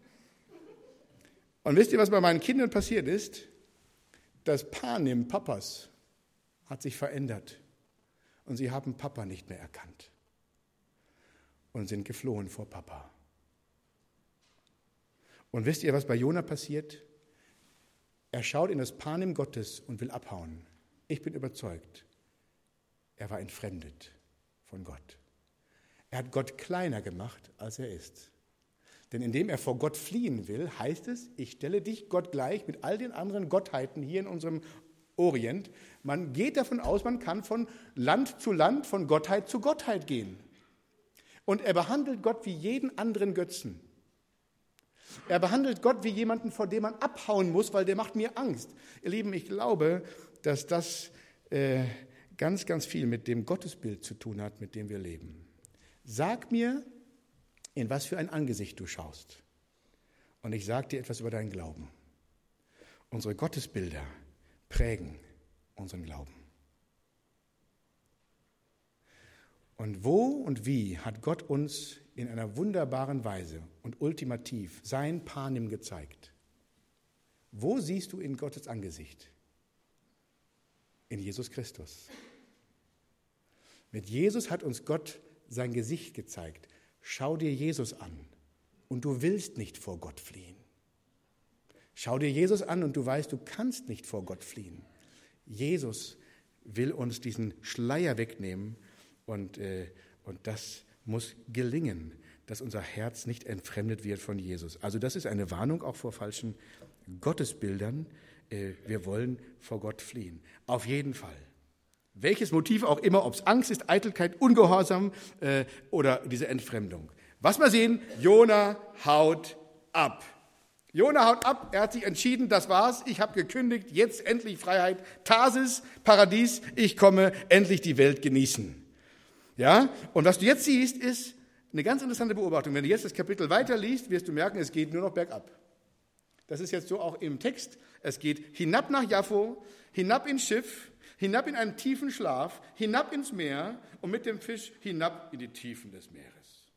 Und wisst ihr, was bei meinen Kindern passiert ist? Das Panim Papas hat sich verändert. Und sie haben Papa nicht mehr erkannt. Und sind geflohen vor Papa. Und wisst ihr, was bei Jona passiert? Er schaut in das Panim Gottes und will abhauen. Ich bin überzeugt, er war entfremdet von Gott. Er hat Gott kleiner gemacht, als er ist. Denn indem er vor Gott fliehen will, heißt es, ich stelle dich Gott gleich mit all den anderen Gottheiten hier in unserem Orient. Man geht davon aus, man kann von Land zu Land, von Gottheit zu Gottheit gehen. Und er behandelt Gott wie jeden anderen Götzen. Er behandelt Gott wie jemanden, vor dem man abhauen muss, weil der macht mir Angst. Ihr Lieben, ich glaube, dass das ganz, ganz viel mit dem Gottesbild zu tun hat, mit dem wir leben. Sag mir, in was für ein Angesicht du schaust. Und ich sage dir etwas über deinen Glauben. Unsere Gottesbilder prägen unseren Glauben. Und wo und wie hat Gott uns in einer wunderbaren Weise und ultimativ sein Panim gezeigt? Wo siehst du in Gottes Angesicht? In Jesus Christus. Mit Jesus hat uns Gott sein Gesicht gezeigt. Schau dir Jesus an und du willst nicht vor Gott fliehen. Schau dir Jesus an und du weißt, du kannst nicht vor Gott fliehen. Jesus will uns diesen Schleier wegnehmen und das muss gelingen, dass unser Herz nicht entfremdet wird von Jesus. Also das ist eine Warnung auch vor falschen Gottesbildern. Wir wollen vor Gott fliehen. Auf jeden Fall. Welches Motiv auch immer, ob es Angst ist, Eitelkeit, Ungehorsam oder diese Entfremdung. Was wir sehen, Jona haut ab. Jona haut ab, er hat sich entschieden, das war's, ich habe gekündigt, jetzt endlich Freiheit, Tarsis, Paradies, ich komme, endlich die Welt genießen. Ja, und was du jetzt siehst, ist eine ganz interessante Beobachtung. Wenn du jetzt das Kapitel weiterliest, wirst du merken, es geht nur noch bergab. Das ist jetzt so auch im Text. Es geht hinab nach Jaffo, hinab ins Schiff, hinab in einen tiefen Schlaf, hinab ins Meer und mit dem Fisch hinab in die Tiefen des Meeres.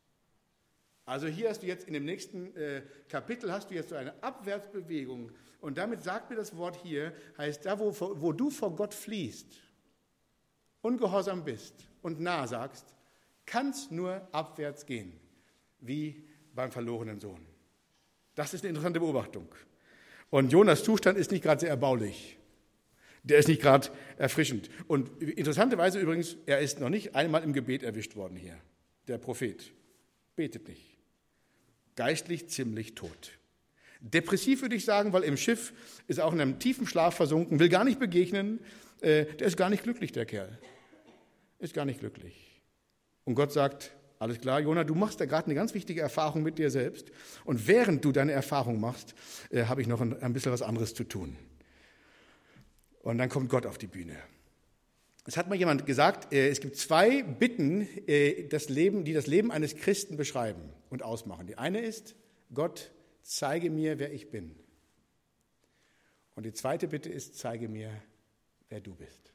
Also hier hast du jetzt in dem nächsten Kapitel hast du jetzt so eine Abwärtsbewegung. Und damit sagt mir das Wort hier, heißt da, wo du vor Gott fliehst, ungehorsam bist und nah sagst, kann es nur abwärts gehen, wie beim verlorenen Sohn. Das ist eine interessante Beobachtung. Und Jonas Zustand ist nicht gerade sehr erbaulich. Der ist nicht gerade erfrischend. Und interessanterweise übrigens, er ist noch nicht einmal im Gebet erwischt worden hier. Der Prophet betet nicht. Geistlich ziemlich tot. Depressiv würde ich sagen, weil im Schiff ist er auch in einem tiefen Schlaf versunken, will gar nicht begegnen. Der ist gar nicht glücklich, der Kerl. Ist gar nicht glücklich. Und Gott sagt, alles klar, Jona, du machst da gerade eine ganz wichtige Erfahrung mit dir selbst. Und während du deine Erfahrung machst, habe ich noch ein bisschen was anderes zu tun. Und dann kommt Gott auf die Bühne. Es hat mal jemand gesagt, es gibt 2 Bitten, die das Leben eines Christen beschreiben und ausmachen. Die eine ist, Gott, zeige mir, wer ich bin. Und die zweite Bitte ist, zeige mir, wer du bist.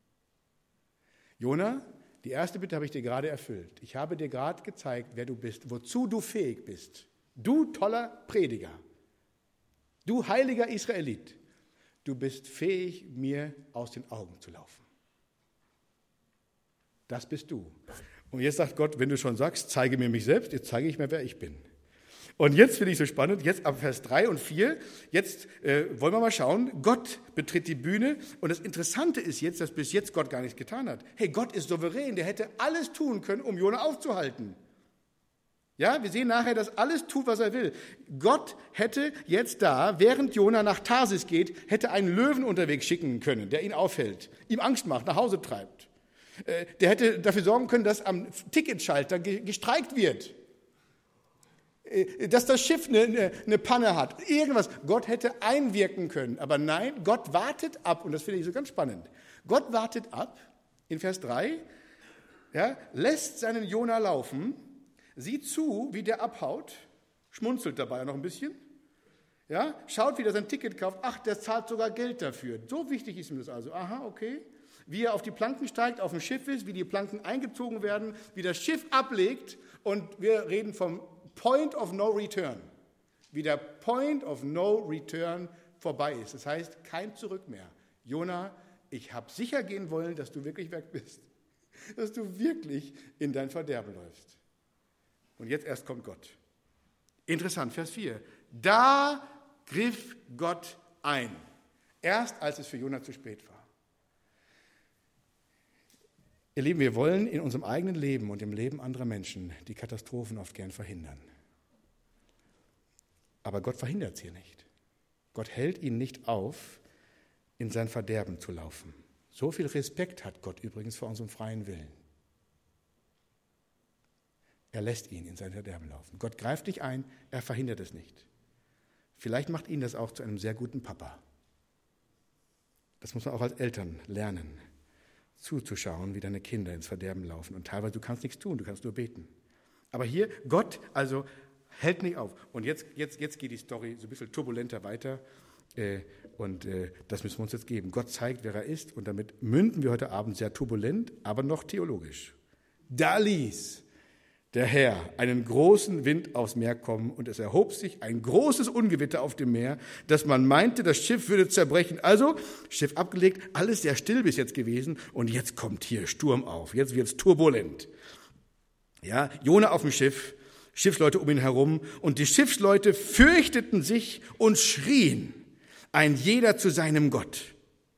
Jona, die erste Bitte habe ich dir gerade erfüllt. Ich habe dir gerade gezeigt, wer du bist, wozu du fähig bist. Du toller Prediger, du heiliger Israelit, du bist fähig, mir aus den Augen zu laufen. Das bist du. Und jetzt sagt Gott, wenn du schon sagst, zeige mir mich selbst, jetzt zeige ich mir, wer ich bin. Und jetzt finde ich so spannend, jetzt ab Vers 3 und 4, jetzt wollen wir mal schauen, Gott betritt die Bühne und das Interessante ist jetzt, dass bis jetzt Gott gar nichts getan hat. Hey, Gott ist souverän, der hätte alles tun können, um Jona aufzuhalten. Ja, wir sehen nachher, dass alles tut, was er will. Gott hätte jetzt da, während Jona nach Tarsis geht, hätte einen Löwen unterwegs schicken können, der ihn aufhält, ihm Angst macht, nach Hause treibt. Der hätte dafür sorgen können, dass am Ticketschalter gestreikt wird. Dass das Schiff eine Panne hat, irgendwas. Gott hätte einwirken können, aber nein, Gott wartet ab, und das finde ich so ganz spannend. Gott wartet ab, in Vers 3, ja, lässt seinen Jona laufen, sieht zu, wie der abhaut, schmunzelt dabei noch ein bisschen, ja, schaut, wie der sein Ticket kauft, ach, der zahlt sogar Geld dafür. So wichtig ist ihm das also, aha, okay. Wie er auf die Planken steigt, auf dem Schiff ist, wie die Planken eingezogen werden, wie das Schiff ablegt, und wir reden vom Point of No Return, wie der Point of No Return vorbei ist. Das heißt, kein Zurück mehr. Jona, ich habe sicher gehen wollen, dass du wirklich weg bist, dass du wirklich in dein Verderben läufst. Und jetzt erst kommt Gott. Interessant, Vers 4. Da griff Gott ein, erst als es für Jona zu spät war. Ihr Lieben, wir wollen in unserem eigenen Leben und im Leben anderer Menschen die Katastrophen oft gern verhindern. Aber Gott verhindert es hier nicht. Gott hält ihn nicht auf, in sein Verderben zu laufen. So viel Respekt hat Gott übrigens vor unserem freien Willen. Er lässt ihn in sein Verderben laufen. Gott greift nicht ein, er verhindert es nicht. Vielleicht macht ihn das auch zu einem sehr guten Papa. Das muss man auch als Eltern lernen, zuzuschauen, wie deine Kinder ins Verderben laufen. Und teilweise, du kannst nichts tun, du kannst nur beten. Aber hier, Gott also hält nicht auf. Und jetzt geht die Story so ein bisschen turbulenter weiter. Das müssen wir uns jetzt geben. Gott zeigt, wer er ist. Und damit münden wir heute Abend sehr turbulent, aber noch theologisch. Da ließ der Herr einen großen Wind aufs Meer kommen, und es erhob sich ein großes Ungewitter auf dem Meer, dass man meinte, das Schiff würde zerbrechen. Also, Schiff abgelegt, alles sehr still bis jetzt gewesen, und jetzt kommt hier Sturm auf, jetzt wird es turbulent. Ja, Jona auf dem Schiff, Schiffsleute um ihn herum, und die Schiffsleute fürchteten sich und schrien, ein jeder zu seinem Gott.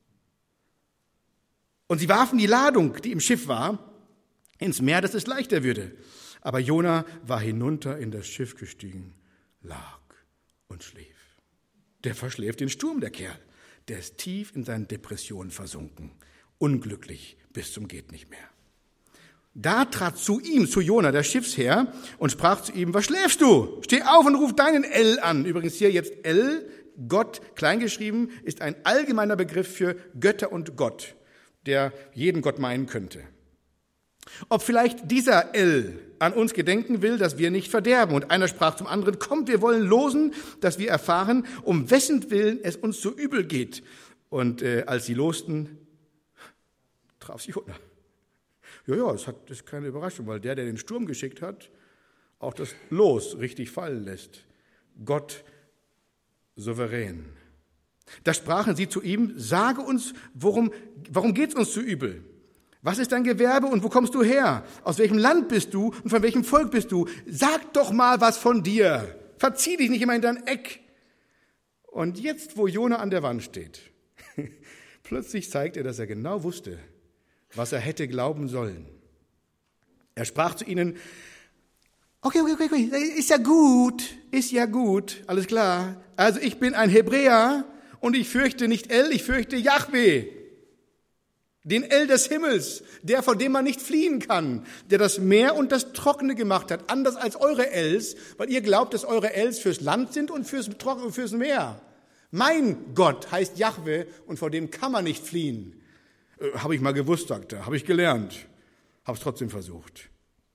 Und sie warfen die Ladung, die im Schiff war, ins Meer, dass es leichter würde. Aber Jona war hinunter in das Schiff gestiegen, lag und schlief. Der verschläft den Sturm, der Kerl. Der ist tief in seinen Depressionen versunken, unglücklich bis zum geht nicht mehr. Da trat zu ihm, zu Jona, der Schiffsherr, und sprach zu ihm, was schläfst du? Steh auf und ruf deinen El an. Übrigens hier jetzt El, Gott, kleingeschrieben, ist ein allgemeiner Begriff für Götter und Gott, der jeden Gott meinen könnte. Ob vielleicht dieser El an uns gedenken will, dass wir nicht verderben. Und einer sprach zum anderen, kommt, wir wollen losen, dass wir erfahren, um wessen Willen es uns so übel geht. Und als sie losten, traf sie Jona. Ja, das ist keine Überraschung, weil der den Sturm geschickt hat, auch das Los richtig fallen lässt. Gott souverän. Da sprachen sie zu ihm, sage uns, warum geht's uns so übel? Was ist dein Gewerbe und wo kommst du her? Aus welchem Land bist du und von welchem Volk bist du? Sag doch mal was von dir. Verzieh dich nicht immer in dein Eck. Und jetzt, wo Jona an der Wand steht, plötzlich zeigt er, dass er genau wusste, was er hätte glauben sollen. Er sprach zu ihnen, okay, ist ja gut, alles klar. Also ich bin ein Hebräer und ich fürchte nicht El, ich fürchte Jahwe. Den El des Himmels, der, vor dem man nicht fliehen kann, der das Meer und das Trockene gemacht hat, anders als eure Els, weil ihr glaubt, dass eure Els fürs Land sind und fürs Meer. Mein Gott heißt Jahwe und vor dem kann man nicht fliehen. Habe ich mal gewusst, sagt er, habe ich gelernt, habe es trotzdem versucht.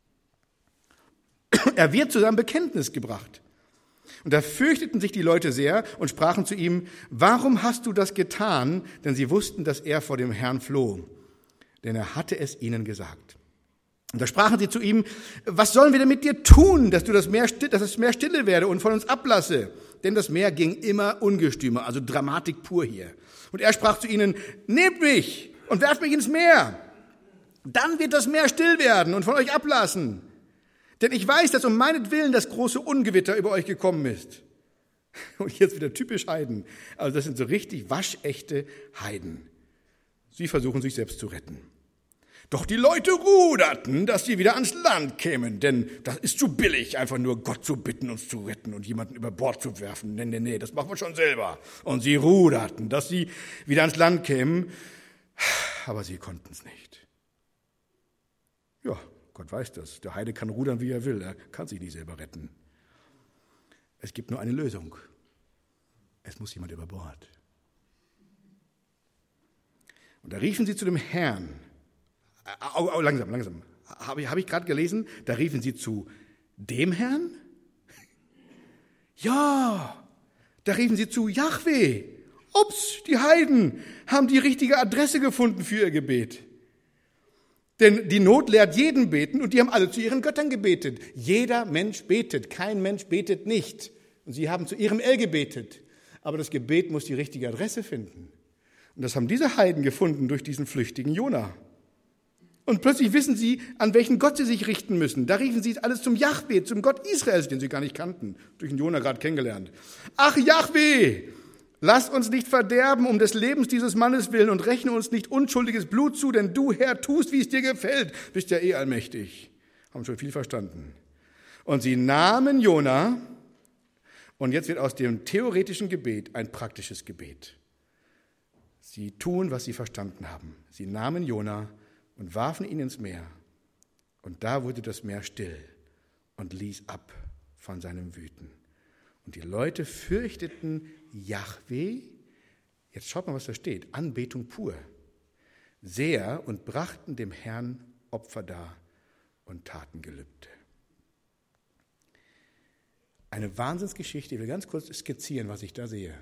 Er wird zu seinem Bekenntnis gebracht. Und da fürchteten sich die Leute sehr und sprachen zu ihm, warum hast du das getan? Denn sie wussten, dass er vor dem Herrn floh, denn er hatte es ihnen gesagt. Und da sprachen sie zu ihm, was sollen wir denn mit dir tun, dass das Meer stille werde und von uns ablasse? Denn das Meer ging immer ungestümer, also Dramatik pur hier. Und er sprach zu ihnen, nehmt mich und werft mich ins Meer. dann wird das Meer still werden und von euch ablassen. Denn ich weiß, dass um meinetwillen das große Ungewitter über euch gekommen ist. Und jetzt wieder typisch Heiden. Also das sind so richtig waschechte Heiden. Sie versuchen sich selbst zu retten. Doch die Leute ruderten, dass sie wieder ans Land kämen, denn das ist zu billig, einfach nur Gott zu bitten, uns zu retten und jemanden über Bord zu werfen. Nee, das machen wir schon selber. Und sie ruderten, dass sie wieder ans Land kämen, aber sie konnten es nicht. Ja, Gott weiß das. Der Heide kann rudern, wie er will. Er kann sich nicht selber retten. Es gibt nur eine Lösung. Es muss jemand über Bord. Und da riefen sie zu dem Herrn. Langsam. Habe ich gerade gelesen? Da riefen sie zu dem Herrn? Ja, da riefen sie zu Jahwe. Ups, die Heiden haben die richtige Adresse gefunden für ihr Gebet. Denn die Not lehrt jeden beten und die haben alle zu ihren Göttern gebetet. Jeder Mensch betet, kein Mensch betet nicht. Und sie haben zu ihrem El gebetet. Aber das Gebet muss die richtige Adresse finden. Und das haben diese Heiden gefunden durch diesen flüchtigen Jona. Und plötzlich wissen sie, an welchen Gott sie sich richten müssen. Da riefen sie alles zum Jahwe, zum Gott Israels, den sie gar nicht kannten, durch den Jona gerade kennengelernt. Ach Jahwe, lass uns nicht verderben um des Lebens dieses Mannes willen und rechne uns nicht unschuldiges Blut zu, denn du, Herr, tust, wie es dir gefällt, bist ja allmächtig. Haben schon viel verstanden. Und sie nahmen Jona, und jetzt wird aus dem theoretischen Gebet ein praktisches Gebet. Sie tun, was sie verstanden haben. Sie nahmen Jona und warfen ihn ins Meer. Und da wurde das Meer still und ließ ab von seinem Wüten. Und die Leute fürchteten Jahwe, jetzt schaut mal, was da steht, Anbetung pur, sehr und brachten dem Herrn Opfer dar und taten Gelübde. Eine Wahnsinnsgeschichte, ich will ganz kurz skizzieren, was ich da sehe.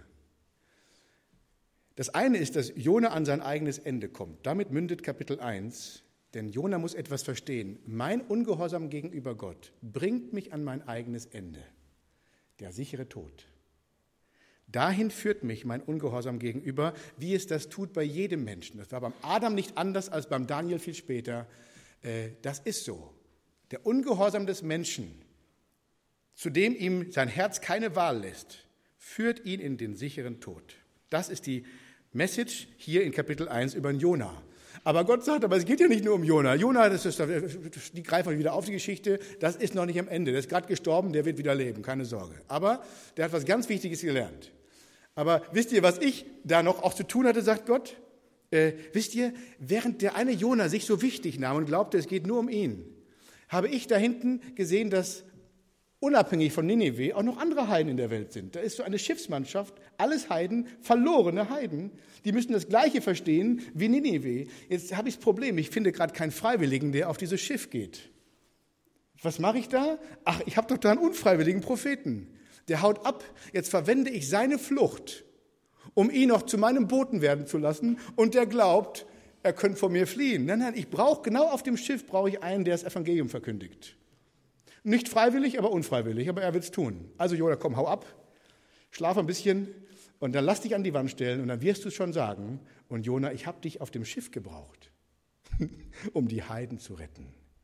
Das eine ist, dass Jona an sein eigenes Ende kommt. Damit mündet Kapitel 1, denn Jona muss etwas verstehen. Mein Ungehorsam gegenüber Gott bringt mich an mein eigenes Ende, der sichere Tod. Dahin führt mich mein Ungehorsam gegenüber, wie es das tut bei jedem Menschen. Das war beim Adam nicht anders als beim Daniel viel später. Das ist so. Der Ungehorsam des Menschen, zu dem ihm sein Herz keine Wahl lässt, führt ihn in den sicheren Tod. Das ist die Message hier in Kapitel 1 über Jona. Aber Gott sagt, aber es geht ja nicht nur um Jona. Jona, die greifen wieder auf die Geschichte, das ist noch nicht am Ende. Der ist gerade gestorben, der wird wieder leben, keine Sorge. Aber der hat was ganz Wichtiges gelernt. Aber wisst ihr, was ich da noch auch zu tun hatte, sagt Gott? Wisst ihr, während der eine Jona sich so wichtig nahm und glaubte, es geht nur um ihn, habe ich da hinten gesehen, dass unabhängig von Ninive auch noch andere Heiden in der Welt sind. Da ist so eine Schiffsmannschaft, alles Heiden, verlorene Heiden. Die müssen das Gleiche verstehen wie Ninive. Jetzt habe ich das Problem, ich finde gerade keinen Freiwilligen, der auf dieses Schiff geht. Was mache ich da? Ach, ich habe doch da einen unfreiwilligen Propheten. Der haut ab, jetzt verwende ich seine Flucht, um ihn noch zu meinem Boten werden zu lassen und der glaubt, er könnte vor mir fliehen. Nein, ich brauche, genau auf dem Schiff brauche ich einen, der das Evangelium verkündigt. Nicht freiwillig, aber unfreiwillig, aber er wird es tun. Also Jona, komm, hau ab, schlaf ein bisschen und dann lass dich an die Wand stellen und dann wirst du es schon sagen. Und Jona, ich habe dich auf dem Schiff gebraucht, um die Heiden zu retten.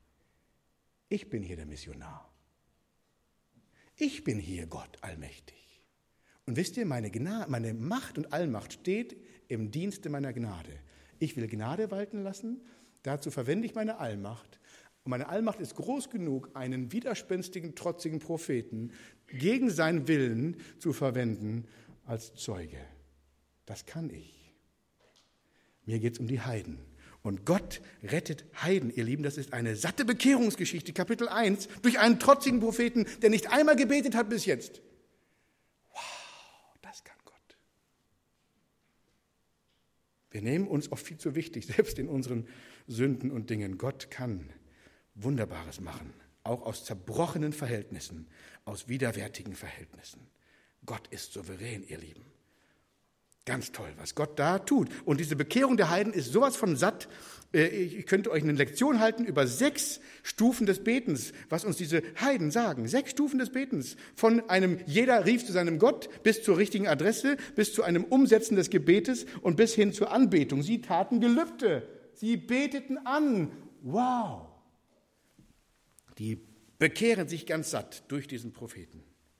Ich bin hier der Missionar. Ich bin hier Gott allmächtig. Und wisst ihr, meine Macht und Allmacht steht im Dienste meiner Gnade. Ich will Gnade walten lassen, dazu verwende ich meine Allmacht. Und meine Allmacht ist groß genug, einen widerspenstigen, trotzigen Propheten gegen seinen Willen zu verwenden als Zeuge. Das kann ich. Mir geht es um die Heiden. Und Gott rettet Heiden, ihr Lieben. Das ist eine satte Bekehrungsgeschichte, Kapitel 1, durch einen trotzigen Propheten, der nicht einmal gebetet hat bis jetzt. Wow, das kann Gott. Wir nehmen uns oft viel zu wichtig, selbst in unseren Sünden und Dingen. Gott kann Wunderbares machen, auch aus zerbrochenen Verhältnissen, aus widerwärtigen Verhältnissen. Gott ist souverän, ihr Lieben. Ganz toll, was Gott da tut. Und diese Bekehrung der Heiden ist sowas von satt. Ich könnte euch eine Lektion halten über 6 Stufen des Betens, was uns diese Heiden sagen. 6 Stufen des Betens. Von einem, jeder rief zu seinem Gott, bis zur richtigen Adresse, bis zu einem Umsetzen des Gebetes und bis hin zur Anbetung. Sie taten Gelübde. Sie beteten an wow, die bekehren sich ganz satt durch diesen Propheten.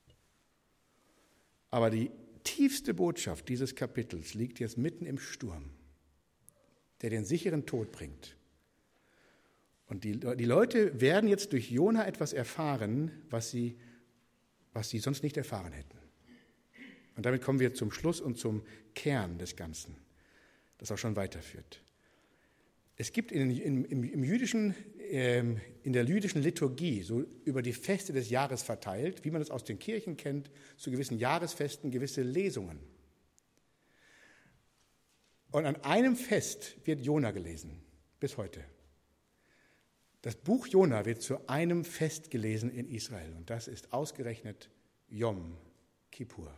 Aber die tiefste Botschaft dieses Kapitels liegt jetzt mitten im Sturm, der den sicheren Tod bringt. Und die Leute werden jetzt durch Jona etwas erfahren, was sie sonst nicht erfahren hätten. Und damit kommen wir zum Schluss und zum Kern des Ganzen, das auch schon weiterführt. Es gibt in der jüdischen Liturgie, so über die Feste des Jahres verteilt, wie man es aus den Kirchen kennt, zu gewissen Jahresfesten gewisse Lesungen. Und an einem Fest wird Jona gelesen, bis heute. Das Buch Jona wird zu einem Fest gelesen in Israel und das ist ausgerechnet Yom Kippur.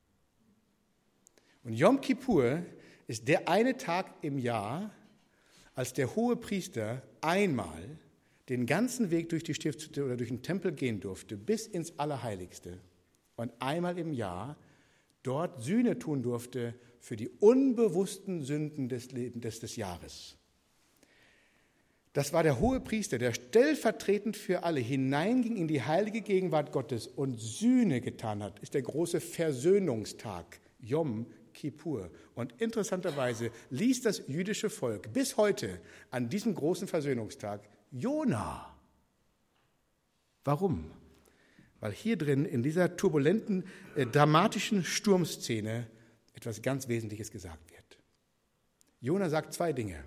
Und Yom Kippur ist der eine Tag im Jahr, als der Hohepriester einmal den ganzen Weg durch die Stiftshütte oder durch den Tempel gehen durfte, bis ins Allerheiligste und einmal im Jahr dort Sühne tun durfte für die unbewussten Sünden des Jahres. Das war der Hohepriester, der stellvertretend für alle hineinging in die heilige Gegenwart Gottes und Sühne getan hat, ist der große Versöhnungstag, Yom Kippur. Und interessanterweise liest das jüdische Volk bis heute an diesem großen Versöhnungstag Jona. Warum? Weil hier drin in dieser turbulenten, dramatischen Sturmszene etwas ganz Wesentliches gesagt wird. Jona sagt zwei Dinge.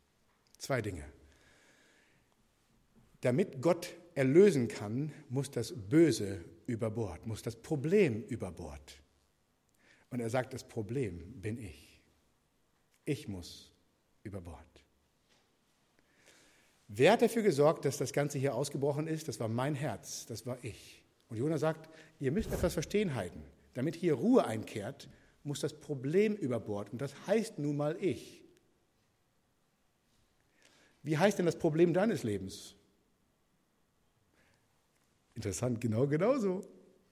Damit Gott erlösen kann, muss das Böse über Bord, muss das Problem über Bord. Und er sagt, das Problem bin ich. Ich muss über Bord. Wer hat dafür gesorgt, dass das Ganze hier ausgebrochen ist? Das war mein Herz, das war ich. Und Jona sagt, ihr müsst etwas verstehen, Heiden. Damit hier Ruhe einkehrt, muss das Problem über Bord. Und das heißt nun mal ich. Wie heißt denn das Problem deines Lebens? Interessant, genauso.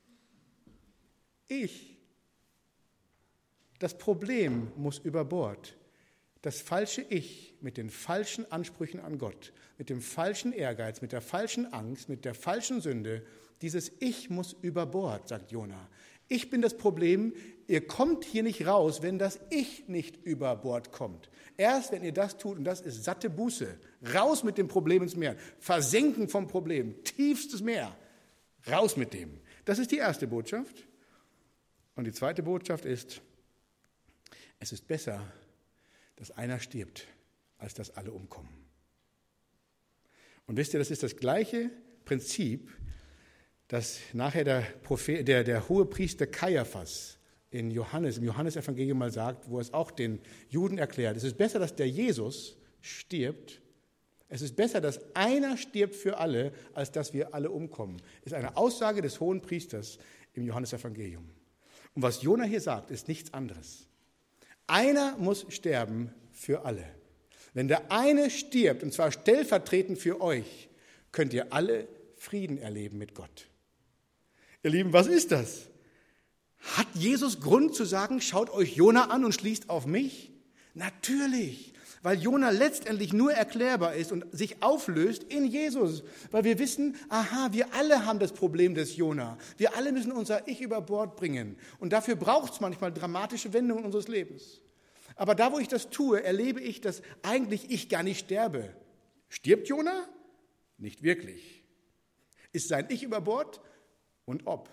Ich. Das Problem muss über Bord. Das falsche Ich mit den falschen Ansprüchen an Gott, mit dem falschen Ehrgeiz, mit der falschen Angst, mit der falschen Sünde, dieses Ich muss über Bord, sagt Jona. Ich bin das Problem, ihr kommt hier nicht raus, wenn das Ich nicht über Bord kommt. Erst wenn ihr das tut, und das ist satte Buße, raus mit dem Problem ins Meer, versenken vom Problem, tiefstes Meer, raus mit dem. Das ist die erste Botschaft. Und die zweite Botschaft ist, es ist besser, dass einer stirbt, als dass alle umkommen. Und wisst ihr, das ist das gleiche Prinzip, das nachher der Hohepriester Kaiaphas im Johannesevangelium mal sagt, wo es auch den Juden erklärt. Es ist besser, dass der Jesus stirbt. Es ist besser, dass einer stirbt für alle, als dass wir alle umkommen. Das ist eine Aussage des Hohenpriesters im Johannesevangelium. Und was Jona hier sagt, ist nichts anderes. Einer muss sterben für alle. Wenn der eine stirbt, und zwar stellvertretend für euch, könnt ihr alle Frieden erleben mit Gott. Ihr Lieben, was ist das? Hat Jesus Grund zu sagen, schaut euch Jona an und schließt auf mich? Natürlich, weil Jona letztendlich nur erklärbar ist und sich auflöst in Jesus. Weil wir wissen, aha, wir alle haben das Problem des Jona. Wir alle müssen unser Ich über Bord bringen. Und dafür braucht es manchmal dramatische Wendungen unseres Lebens. Aber da, wo ich das tue, erlebe ich, dass eigentlich ich gar nicht sterbe. Stirbt Jona? Nicht wirklich. Ist sein Ich über Bord? Und ob.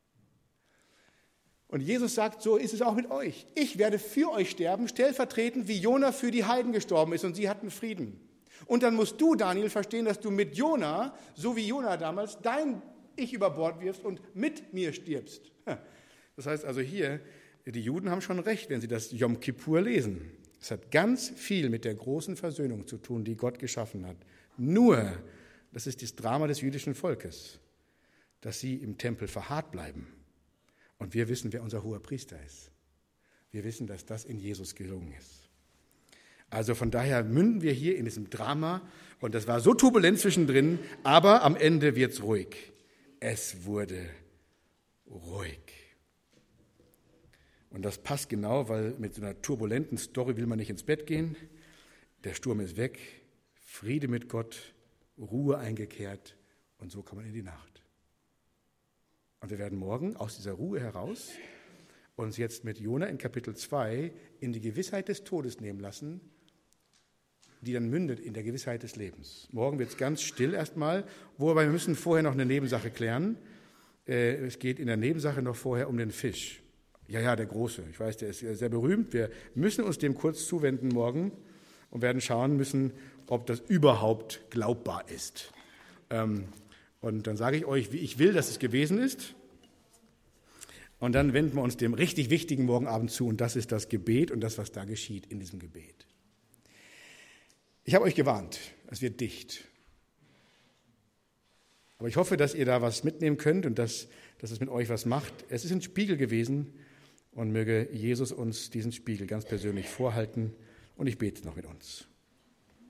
Und Jesus sagt, so ist es auch mit euch. Ich werde für euch sterben, stellvertretend wie Jona für die Heiden gestorben ist und sie hatten Frieden. Und dann musst du, Daniel, verstehen, dass du mit Jona, so wie Jona damals, dein Ich über Bord wirfst und mit mir stirbst. Das heißt also hier, die Juden haben schon recht, wenn sie das Yom Kippur lesen. Es hat ganz viel mit der großen Versöhnung zu tun, die Gott geschaffen hat. Nur, das ist das Drama des jüdischen Volkes, dass sie im Tempel verharrt bleiben. Und wir wissen, wer unser hoher Priester ist. Wir wissen, dass das in Jesus gelungen ist. Also von daher münden wir hier in diesem Drama. Und das war so turbulent zwischendrin, aber am Ende wird es ruhig. Es wurde ruhig. Und das passt genau, weil mit so einer turbulenten Story will man nicht ins Bett gehen. Der Sturm ist weg. Friede mit Gott, Ruhe eingekehrt und so kann man in die Nacht. Und wir werden morgen aus dieser Ruhe heraus uns jetzt mit Jona in Kapitel 2 in die Gewissheit des Todes nehmen lassen, die dann mündet in der Gewissheit des Lebens. Morgen wird es ganz still erstmal, wobei wir müssen vorher noch eine Nebensache klären. Es geht in der Nebensache noch vorher um den Fisch. Ja, der Große. Ich weiß, der ist sehr berühmt. Wir müssen uns dem kurz zuwenden morgen und werden schauen müssen, ob das überhaupt glaubbar ist. Und dann sage ich euch, wie ich will, dass es gewesen ist. Und dann wenden wir uns dem richtig Wichtigen morgen Abend zu. Und das ist das Gebet und das, was da geschieht in diesem Gebet. Ich habe euch gewarnt, es wird dicht. Aber ich hoffe, dass ihr da was mitnehmen könnt und dass es mit euch was macht. Es ist ein Spiegel gewesen und möge Jesus uns diesen Spiegel ganz persönlich vorhalten. Und ich bete noch mit uns.